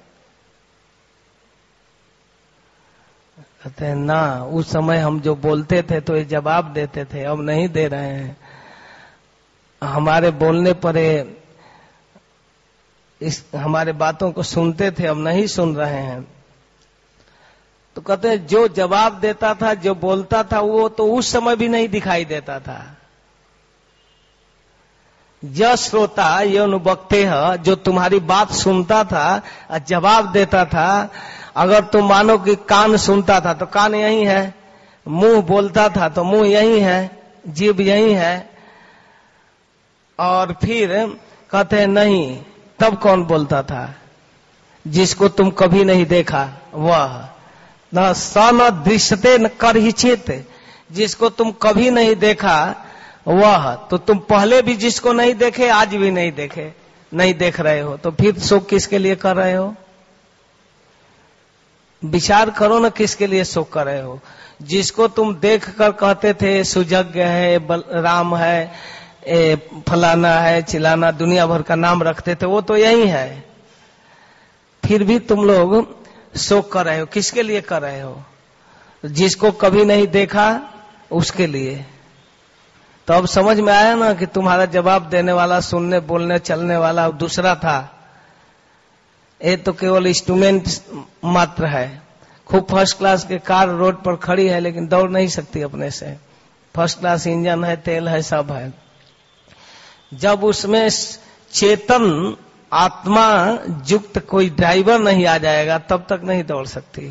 कहते हैं ना, उस समय हम जो बोलते थे तो ये जवाब देते थे, अब नहीं दे रहे हैं। हमारे बोलने पर हमारे बातों को सुनते थे, अब नहीं सुन रहे हैं। तो कहते हैं जो जवाब देता था, जो बोलता था, वो तो उस समय भी नहीं दिखाई देता था। यह श्रोता ये अनुभक्ते है, जो तुम्हारी बात सुनता था और जवाब देता था। अगर तुम मानो कि कान सुनता था तो कान यही है, मुंह बोलता था तो मुंह यही है, जीभ यही है। और फिर कहते हैं नहीं, तब कौन बोलता था? जिसको तुम कभी नहीं देखा वह। न स न दृश्यते न कर ही चेत, जिसको तुम कभी नहीं देखा वह। तो तुम पहले भी जिसको नहीं देखे आज भी नहीं देखे, नहीं देख रहे हो, तो फिर शोक किसके लिए कर रहे हो? विचार करो ना, किसके लिए शोक कर रहे हो? जिसको तुम देख कर कहते थे सुजज्ञ है, राम है, फलाना है, चिलाना, दुनिया भर का नाम रखते थे, वो तो यही है। फिर भी तुम लोग शोक कर रहे हो, किसके लिए कर रहे हो? जिसको कभी नहीं देखा उसके लिए। तो अब समझ में आया ना कि तुम्हारा जवाब देने वाला, सुनने बोलने चलने वाला दूसरा था। ये तो केवल इंस्ट्रूमेंट मात्र है। खूब फर्स्ट क्लास के कार रोड पर खड़ी है लेकिन दौड़ नहीं सकती अपने से। फर्स्ट क्लास इंजन है, तेल है, सब है। जब उसमें चेतन आत्मा युक्त कोई ड्राइवर नहीं आ जाएगा तब तक नहीं दौड़ सकती।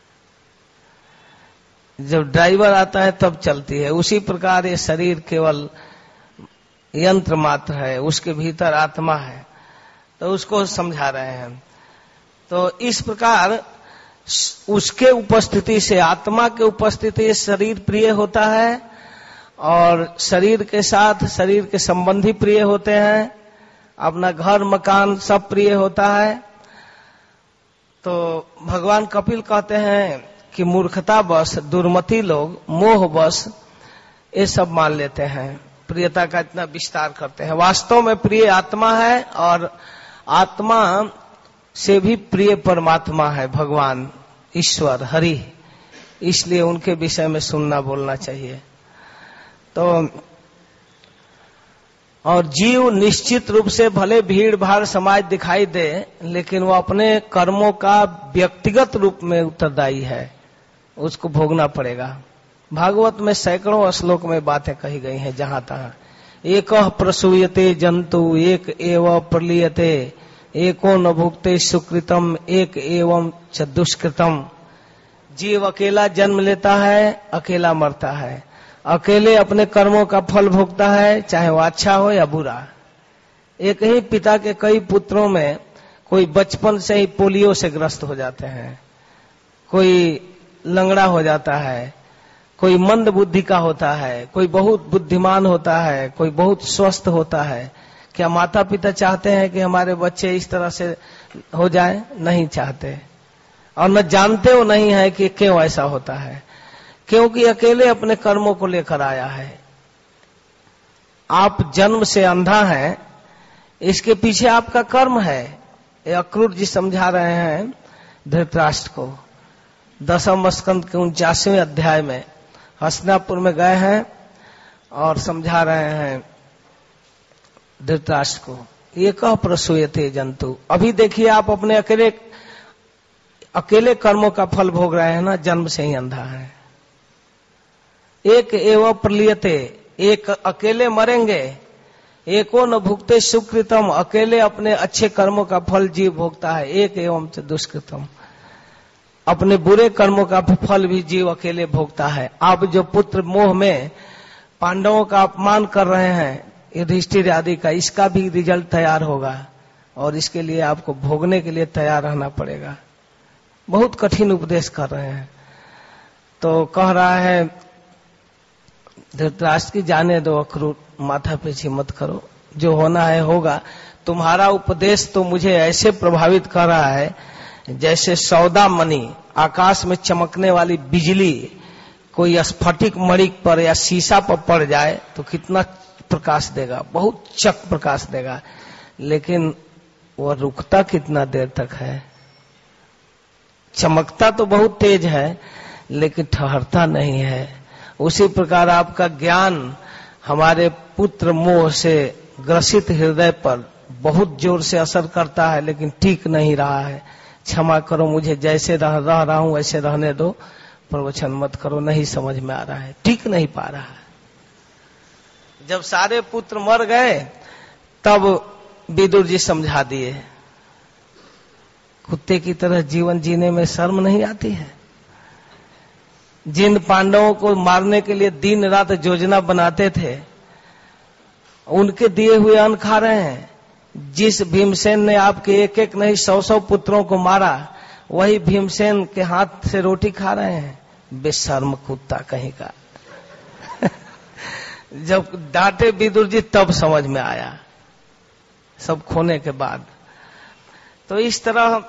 जब ड्राइवर आता है तब चलती है। उसी प्रकार ये शरीर केवल यंत्र मात्र है, उसके भीतर आत्मा है। तो उसको समझा रहे हैं। तो इस प्रकार उसके उपस्थिति से, आत्मा के उपस्थिति से शरीर प्रिय होता है, और शरीर के साथ शरीर के संबंधी प्रिय होते हैं, अपना घर मकान सब प्रिय होता है। तो भगवान कपिल कहते हैं कि मूर्खता बस दुर्मति लोग मोह बस ये सब मान लेते हैं, प्रियता का इतना विस्तार करते हैं। वास्तव में प्रिय आत्मा है, और आत्मा से भी प्रिय परमात्मा है, भगवान ईश्वर हरि। इसलिए उनके विषय में सुनना बोलना चाहिए। तो और जीव निश्चित रूप से भले भीड़ भाड़ समाज दिखाई दे, लेकिन वो अपने कर्मों का व्यक्तिगत रूप में उत्तरदायी है, उसको भोगना पड़ेगा। भागवत में सैकड़ों श्लोक में बातें कही गई हैं जहां तहां। एक प्रसूयते जंतु एक एव प्रलीयते, एको न भुगते सुकृतम एक एवं च दुष्कृतम। जीव अकेला जन्म लेता है, अकेला मरता है, अकेले अपने कर्मों का फल भोगता है, चाहे वो अच्छा हो या बुरा। एक ही पिता के कई पुत्रों में कोई बचपन से ही पोलियो से ग्रस्त हो जाते हैं, कोई लंगड़ा हो जाता है, कोई मंद बुद्धि का होता है, कोई बहुत बुद्धिमान होता है, कोई बहुत स्वस्थ होता है। क्या माता पिता चाहते हैं कि हमारे बच्चे इस तरह से हो जाएं? नहीं चाहते, और न जानते हो नहीं है कि क्यों ऐसा होता है। क्योंकि अकेले अपने कर्मों को लेकर आया है। आप जन्म से अंधा हैं, इसके पीछे आपका कर्म है। ये अक्रूर जी समझा रहे हैं धृतराष्ट्र को 10वें स्कंद के 49वें अध्याय में। हस्तिनापुर में गए हैं और समझा रहे हैं धृतराष्ट्र को, ये कह प्रसूयते जंतु। अभी देखिए आप अपने अकेले कर्मों का फल भोग रहे हैं ना, जन्म से ही अंधा है। एक एवं प्रलियते, एक अकेले मरेंगे, एको न भुगते सुकृतम, अकेले अपने अच्छे कर्मों का फल जीव भोगता है। एक एवं से दुष्कृतम, अपने बुरे कर्मों का फल भी जीव अकेले भोगता है। आप जो पुत्र मोह में पांडवों का अपमान कर रहे हैं युधिष्ठिर आदि का, इसका भी रिजल्ट तैयार होगा और इसके लिए आपको भोगने के लिए तैयार रहना पड़ेगा। बहुत कठिन उपदेश कर रहे हैं। तो कह रहा है धृतराष्ट्र की, जाने दो अक्रूर, माथा पीछे मत करो, जो होना है होगा। तुम्हारा उपदेश तो मुझे ऐसे प्रभावित कर रहा है जैसे सौदा मणि, आकाश में चमकने वाली बिजली कोई स्फटिक मणि पर या शीशा पर पड़ जाए तो कितना प्रकाश देगा, बहुत चक प्रकाश देगा, लेकिन वह रुकता कितना देर तक है। चमकता तो बहुत तेज है लेकिन ठहरता नहीं है। उसी प्रकार आपका ज्ञान हमारे पुत्र मोह से ग्रसित हृदय पर बहुत जोर से असर करता है लेकिन टिक नहीं रहा है। क्षमा करो, मुझे जैसे रह रहा हूं ऐसे रहने दो, प्रवचन मत करो, नहीं समझ में आ रहा है, टिक नहीं पा रहा है। जब सारे पुत्र मर गए तब विदुर जी समझा दिए, कुत्ते की तरह जीवन जीने में शर्म नहीं आती है। जिन पांडवों को मारने के लिए दिन रात योजना बनाते थे उनके दिए हुए अन्न खा रहे हैं। जिस भीमसेन ने आपके एक एक नहीं 100 पुत्रों को मारा, वही भीमसेन के हाथ से रोटी खा रहे हैं। बेशर्म कुत्ता कहीं का। जब डांटे विदुर जी तब समझ में आया, सब खोने के बाद। तो इस तरह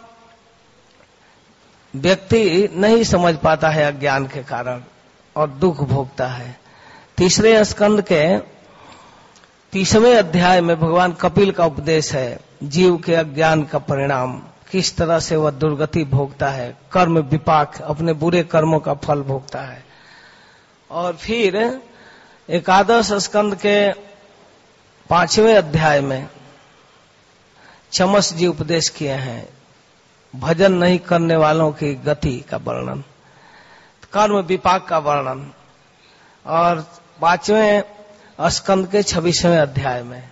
व्यक्ति नहीं समझ पाता है अज्ञान के कारण और दुख भोगता है। 3 स्कंद के 30वें अध्याय में भगवान कपिल का उपदेश है, जीव के अज्ञान का परिणाम, किस तरह से वह दुर्गति भोगता है, कर्म विपाक, अपने बुरे कर्मों का फल भोगता है। और फिर 11 स्कंद के 5वें अध्याय में चमस जी उपदेश किए हैं, भजन नहीं करने वालों की गति का वर्णन, कर्म विपाक का वर्णन। और 5वें स्कंद के 26वें अध्याय में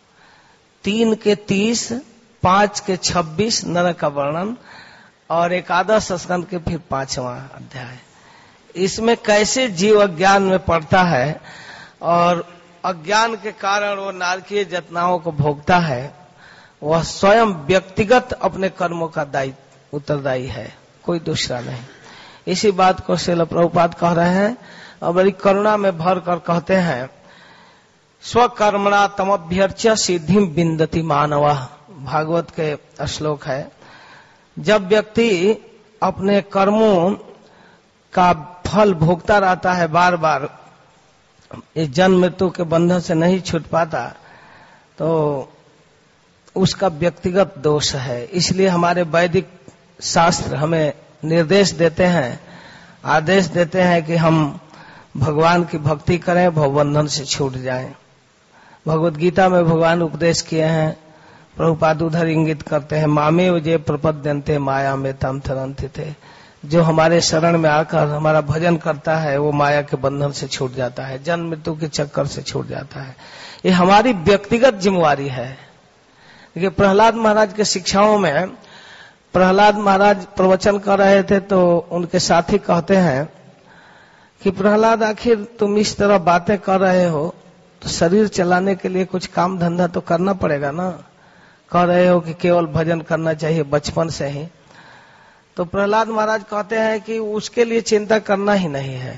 3 के 30, 5 के 26 नरक का वर्णन और 11 स्कंद के फिर 5वां अध्याय। इसमें कैसे जीव अज्ञान में पड़ता है और अज्ञान के कारण वो नारकीय यातनाओं को भोगता है, वह स्वयं व्यक्तिगत अपने कर्मों का उत्तरदायी है, कोई दूसरा नहीं। इसी बात को श्रील प्रभुपाद कह रहे हैं और बड़ी करुणा में भर कर कहते हैं, स्वकर्मणा तमभ्यर्च्य सिद्धिं विन्दति मानवः। भागवत के श्लोक है। जब व्यक्ति अपने कर्मों का फल भोगता रहता है बार बार, इस जन्म मृत्यु के बंधन से नहीं छूट पाता, तो उसका व्यक्तिगत दोष है। इसलिए हमारे वैदिक शास्त्र हमें निर्देश देते हैं, आदेश देते हैं कि हम भगवान की भक्ति करें, भवबंधन से छूट जाएं। भगवत गीता में भगवान उपदेश किए हैं, प्रभुपाद उधर इंगित करते हैं, मामेव जे प्रपद्यन्ते माया में तम तरंति थे। जो हमारे शरण में आकर हमारा भजन करता है वो माया के बंधन से छूट जाता है, जन्म मृत्यु के चक्कर से छूट जाता है। ये हमारी व्यक्तिगत जिम्मेवारी है। देखिए प्रहलाद महाराज के शिक्षाओं में प्रहलाद महाराज प्रवचन कर रहे थे तो उनके साथी कहते हैं कि प्रहलाद आखिर तुम इस तरह बातें कर रहे हो तो शरीर चलाने के लिए कुछ काम धंधा तो करना पड़ेगा ना। कह रहे हो कि केवल भजन करना चाहिए बचपन से ही। तो प्रहलाद महाराज कहते हैं कि उसके लिए चिंता करना ही नहीं है,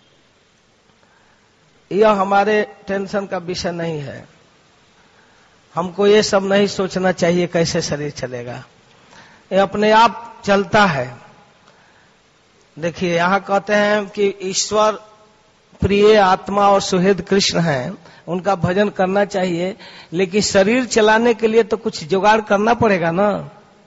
यह हमारे टेंशन का विषय नहीं है। हमको ये सब नहीं सोचना चाहिए कैसे शरीर चलेगा, ये अपने आप चलता है। देखिए यहाँ कहते हैं कि ईश्वर प्रिय आत्मा और सुहृद कृष्ण हैं, उनका भजन करना चाहिए, लेकिन शरीर चलाने के लिए तो कुछ जुगाड़ करना पड़ेगा ना।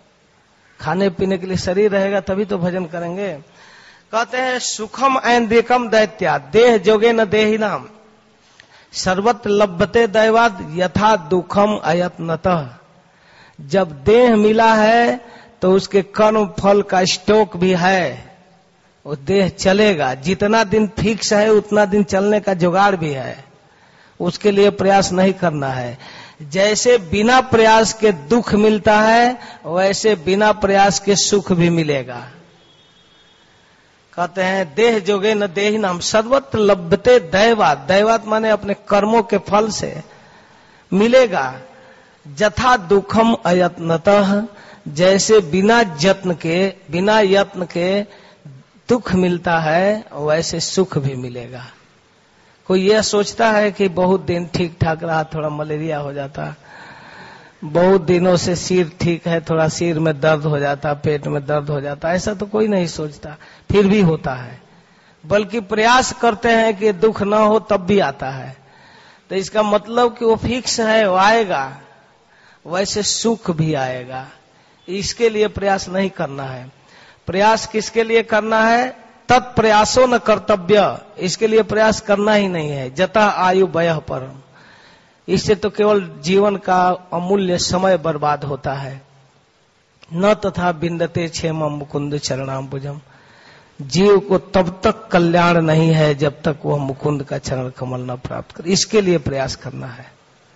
खाने पीने के लिए शरीर रहेगा तभी तो भजन करेंगे। कहते हैं सुखम ऐन्द्रिकम दैत्या देह जोगे न देहि नाम सर्वत्र लभते दैवाद यथा दुखम अयत्नतः। जब देह मिला है तो उसके कर्म फल का स्टॉक भी है, वो देह चलेगा, जितना दिन फिक्स है उतना दिन चलने का जुगाड़ भी है, उसके लिए प्रयास नहीं करना है। जैसे बिना प्रयास के दुख मिलता है वैसे बिना प्रयास के सुख भी मिलेगा। कहते हैं देह जोगे न देहि नाम सर्वत्र लभते दैवात, दैवात माने अपने कर्मों के फल से मिलेगा। जथा दुखम अयत्नतः, जैसे बिना यत्न के दुख मिलता है वैसे सुख भी मिलेगा। कोई यह सोचता है कि बहुत दिन ठीक ठाक रहा, थोड़ा मलेरिया हो जाता, बहुत दिनों से सिर ठीक है, थोड़ा सिर में दर्द हो जाता, पेट में दर्द हो जाता, ऐसा तो कोई नहीं सोचता, फिर भी होता है। बल्कि प्रयास करते हैं कि दुख ना हो तब भी आता है। तो इसका मतलब कि वो फिक्स है, वो आएगा, वैसे सुख भी आएगा। इसके लिए प्रयास नहीं करना है। प्रयास किसके लिए करना है? तत्प्रयासो न कर्तव्य, इसके लिए प्रयास करना ही नहीं है। जता आयु व्यय पर, इससे तो केवल जीवन का अमूल्य समय बर्बाद होता है। न तथा बिंदते क्षेमम मुकुंद चरणाम्बुजम, जीव को तब तक कल्याण नहीं है जब तक वह मुकुंद का चरण कमल न प्राप्त करे। इसके लिए प्रयास करना है।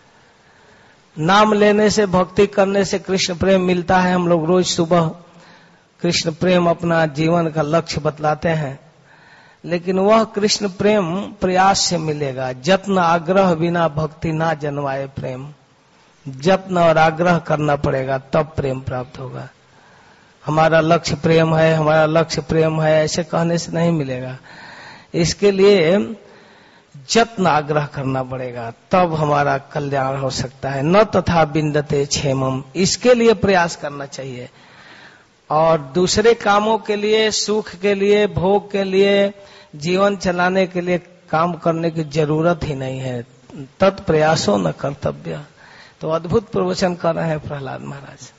नाम लेने से, भक्ति करने से कृष्ण प्रेम मिलता है। हम लोग रोज सुबह कृष्ण प्रेम अपना जीवन का लक्ष्य बतलाते हैं, लेकिन वह कृष्ण प्रेम प्रयास से मिलेगा। जत्न आग्रह बिना भक्ति ना जन्माए प्रेम, जत्न और आग्रह करना पड़ेगा तब प्रेम प्राप्त होगा। हमारा लक्ष्य प्रेम है, हमारा लक्ष्य प्रेम है, ऐसे कहने से नहीं मिलेगा। इसके लिए जत्न आग्रह करना पड़ेगा, तब हमारा कल्याण हो सकता है। न तथा बिंदते क्षेमम, इसके लिए प्रयास करना चाहिए। और दूसरे कामों के लिए, सुख के लिए, भोग के लिए, जीवन चलाने के लिए काम करने की जरूरत ही नहीं है। तत्प्रयासो न कर्तव्य। तो अद्भुत प्रवचन कर रहे हैं प्रहलाद महाराज,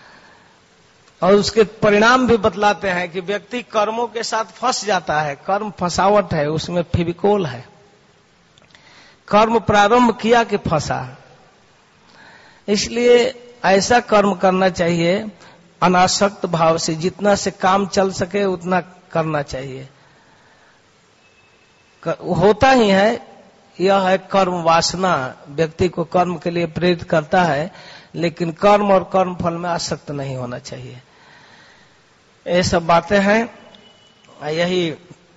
और उसके परिणाम भी बतलाते हैं कि व्यक्ति कर्मों के साथ फंस जाता है। कर्म फंसावट है, उसमें फेविकोल है। कर्म प्रारंभ किया कि फंसा। इसलिए ऐसा कर्म करना चाहिए अनासक्त भाव से, जितना से काम चल सके उतना करना चाहिए। होता ही है, यह है कर्म वासना, व्यक्ति को कर्म के लिए प्रेरित करता है, लेकिन कर्म और कर्म फल में आसक्त नहीं होना चाहिए। ये सब बातें हैं। यही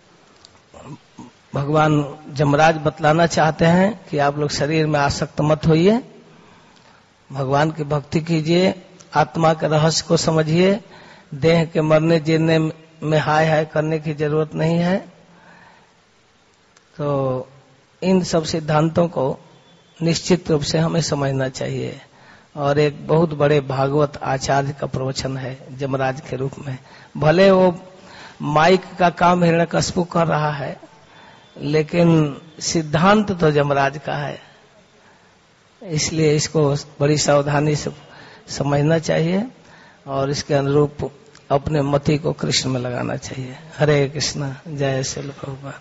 भगवान जमराज बतलाना चाहते हैं कि आप लोग शरीर में आसक्त मत होइए, भगवान की भक्ति कीजिए, आत्मा के रहस्य को समझिए। देह के मरने जीने में हाय हाय करने की जरूरत नहीं है। तो इन सब सिद्धांतों को निश्चित रूप से हमें समझना चाहिए। और एक बहुत बड़े भागवत आचार्य का प्रवचन है जमराज के रूप में। भले वो माइक का काम हिरण्यकशिपु कर रहा है, लेकिन सिद्धांत तो जमराज का है। इसलिए इसको बड़ी सावधानी से समझना चाहिए और इसके अनुरूप अपने मति को कृष्ण में लगाना चाहिए। हरे कृष्णा, जय श्री प्रभुपाद।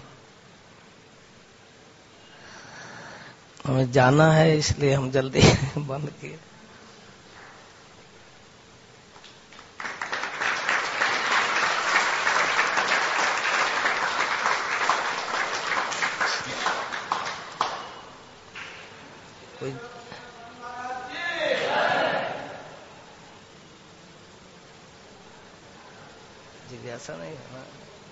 हमें जाना है, इसलिए हम जल्दी बंद किए। जिज्ञासा नहीं है ना,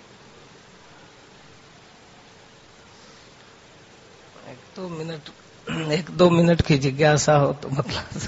एक दो मिनट की जिज्ञासा हो तो मतलब।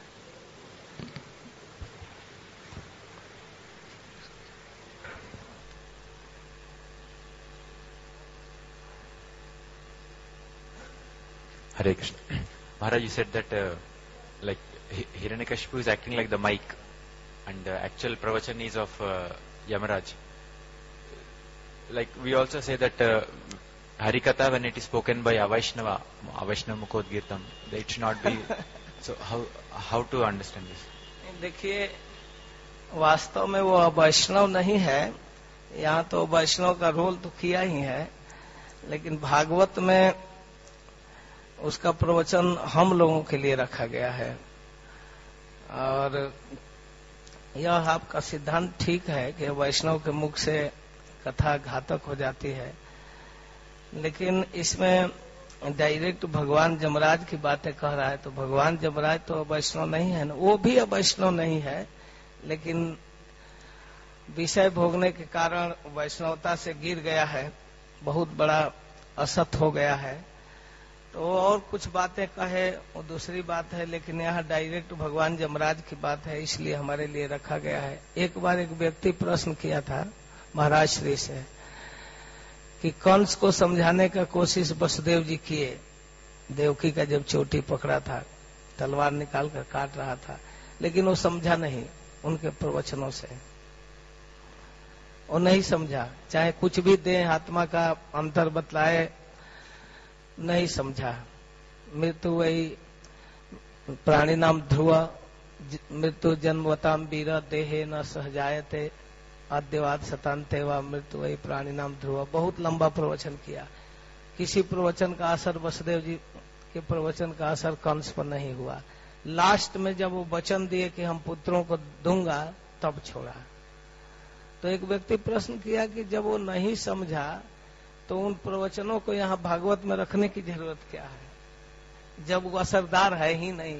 Hare Krishna. Maharaj, you said that like Hiranyakashipu is acting like the mic, and the actual pravachan is of Yamaraj. Like we also say that Harikatha, when it is spoken by Avaishnava Mukodgirtam, it should not be. So how to understand this? देखिए, वास्तव में वो वैष्णव नहीं है, यहाँ तो वैष्णव का role तो किया ही है, लेकिन भागवत में उसका प्रवचन हम लोगों के लिए रखा गया है। और यह आपका सिद्धांत ठीक है कि वैष्णव के मुख से कथा घातक हो जाती है, लेकिन इसमें डायरेक्ट भगवान जमराज की बातें कह रहा है, तो भगवान जमराज तो वैष्णव नहीं है ना, वो भी वैष्णव नहीं है, लेकिन विषय भोगने के कारण वैष्णवता से गिर गया है, बहुत बड़ा असत हो गया है। तो और कुछ बातें कहे वो दूसरी बात है, लेकिन यहाँ डायरेक्ट भगवान जमराज की बात है, इसलिए हमारे लिए रखा गया है। एक बार एक व्यक्ति प्रश्न किया था महाराज श्री से कि कंस को समझाने का कोशिश वसुदेव जी किए, देवकी का जब चोटी पकड़ा था, तलवार निकाल कर काट रहा था, लेकिन वो समझा नहीं, उनके प्रवचनों से वो नहीं समझा, चाहे कुछ भी दे, आत्मा का अंतर बतलाए, नहीं समझा। मृत्यु वही प्राणी नाम ध्रुव, मृत्यु जन्मवताम वीर देहे न सहजायते आद्यवाद शतान्ते व मृत्यु वही प्राणी नाम ध्रुव। बहुत लंबा प्रवचन किया, किसी प्रवचन का असर वसुदेव जी के प्रवचन का असर कंस पर नहीं हुआ। लास्ट में जब वो वचन दिए कि हम पुत्रों को दूंगा, तब छोड़ा। तो एक व्यक्ति प्रश्न किया कि जब वो नहीं समझा तो उन प्रवचनों को यहाँ भागवत में रखने की जरूरत क्या है, जब वो असरदार है ही नहीं,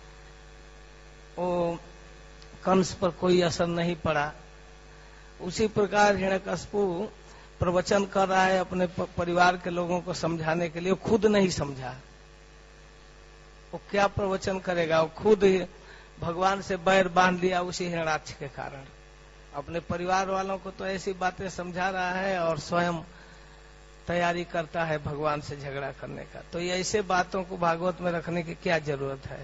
वो कंस पर कोई असर नहीं पड़ा। उसी प्रकार हिरण्यकशिपु प्रवचन कर रहा है अपने परिवार के लोगों को समझाने के लिए, वो खुद नहीं समझा, वो क्या प्रवचन करेगा, वो खुद भगवान से बैर बांध लिया उसी हिरण्याक्ष के कारण। अपने परिवार वालों को तो ऐसी बातें समझा रहा है और स्वयं तैयारी करता है भगवान से झगड़ा करने का। तो ये ऐसे बातों को भागवत में रखने की क्या जरूरत है।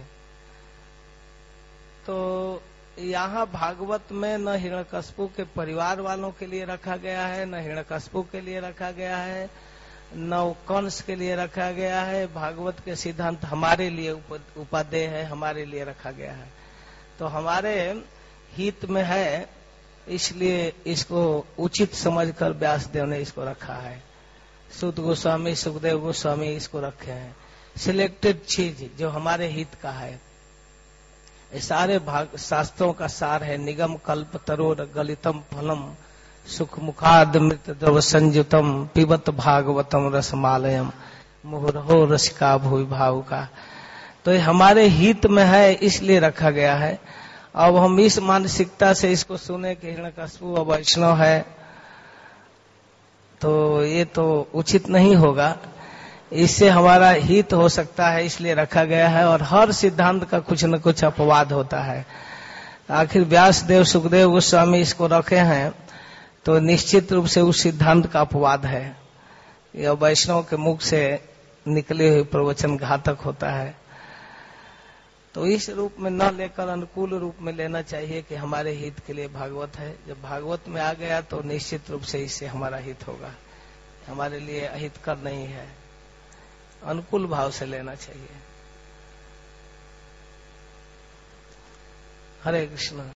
तो यहाँ भागवत में न हिरण्यकशिपु के परिवार वालों के लिए रखा गया है, न हिरण्यकशिपु के लिए रखा गया है, न कंस के लिए रखा गया है। भागवत के सिद्धांत हमारे लिए उपादेय है, हमारे लिए रखा गया है, तो हमारे हित में है, इसलिए इसको उचित समझकर व्यासदेव ने इसको रखा है। सूत गोस्वामी, सुखदेव गोस्वामी इसको रखे हैं। सिलेक्टेड चीज जो हमारे हित का है, ये सारे भाग शास्त्रों का सार है। निगम कल्प तरोर गलितम फलम सुख मुखाद मृत द्रव संयुतम पिबत भागवतम रसमालयम मुहुरहो रसिका भूवि भाव का। तो ये हमारे हित में है, इसलिए रखा गया है। अब हम इस मानसिकता से इसको सुने कि हिरण्यकशिपु वैष्णव है, तो ये तो उचित नहीं होगा। इससे हमारा हित हो सकता है, इसलिए रखा गया है। और हर सिद्धांत का कुछ न कुछ अपवाद होता है। आखिर व्यासदेव सुखदेव गोस्वामी इसको रखे हैं, तो निश्चित रूप से उस सिद्धांत का अपवाद है। यह वैष्णव के मुख से निकले हुए प्रवचन घातक होता है। तो इस रूप में न लेकर अनुकूल रूप में लेना चाहिए कि हमारे हित के लिए भागवत है। जब भागवत में आ गया तो निश्चित रूप से इससे हमारा हित होगा, हमारे लिए अहितकर नहीं है, अनुकूल भाव से लेना चाहिए। हरे कृष्ण।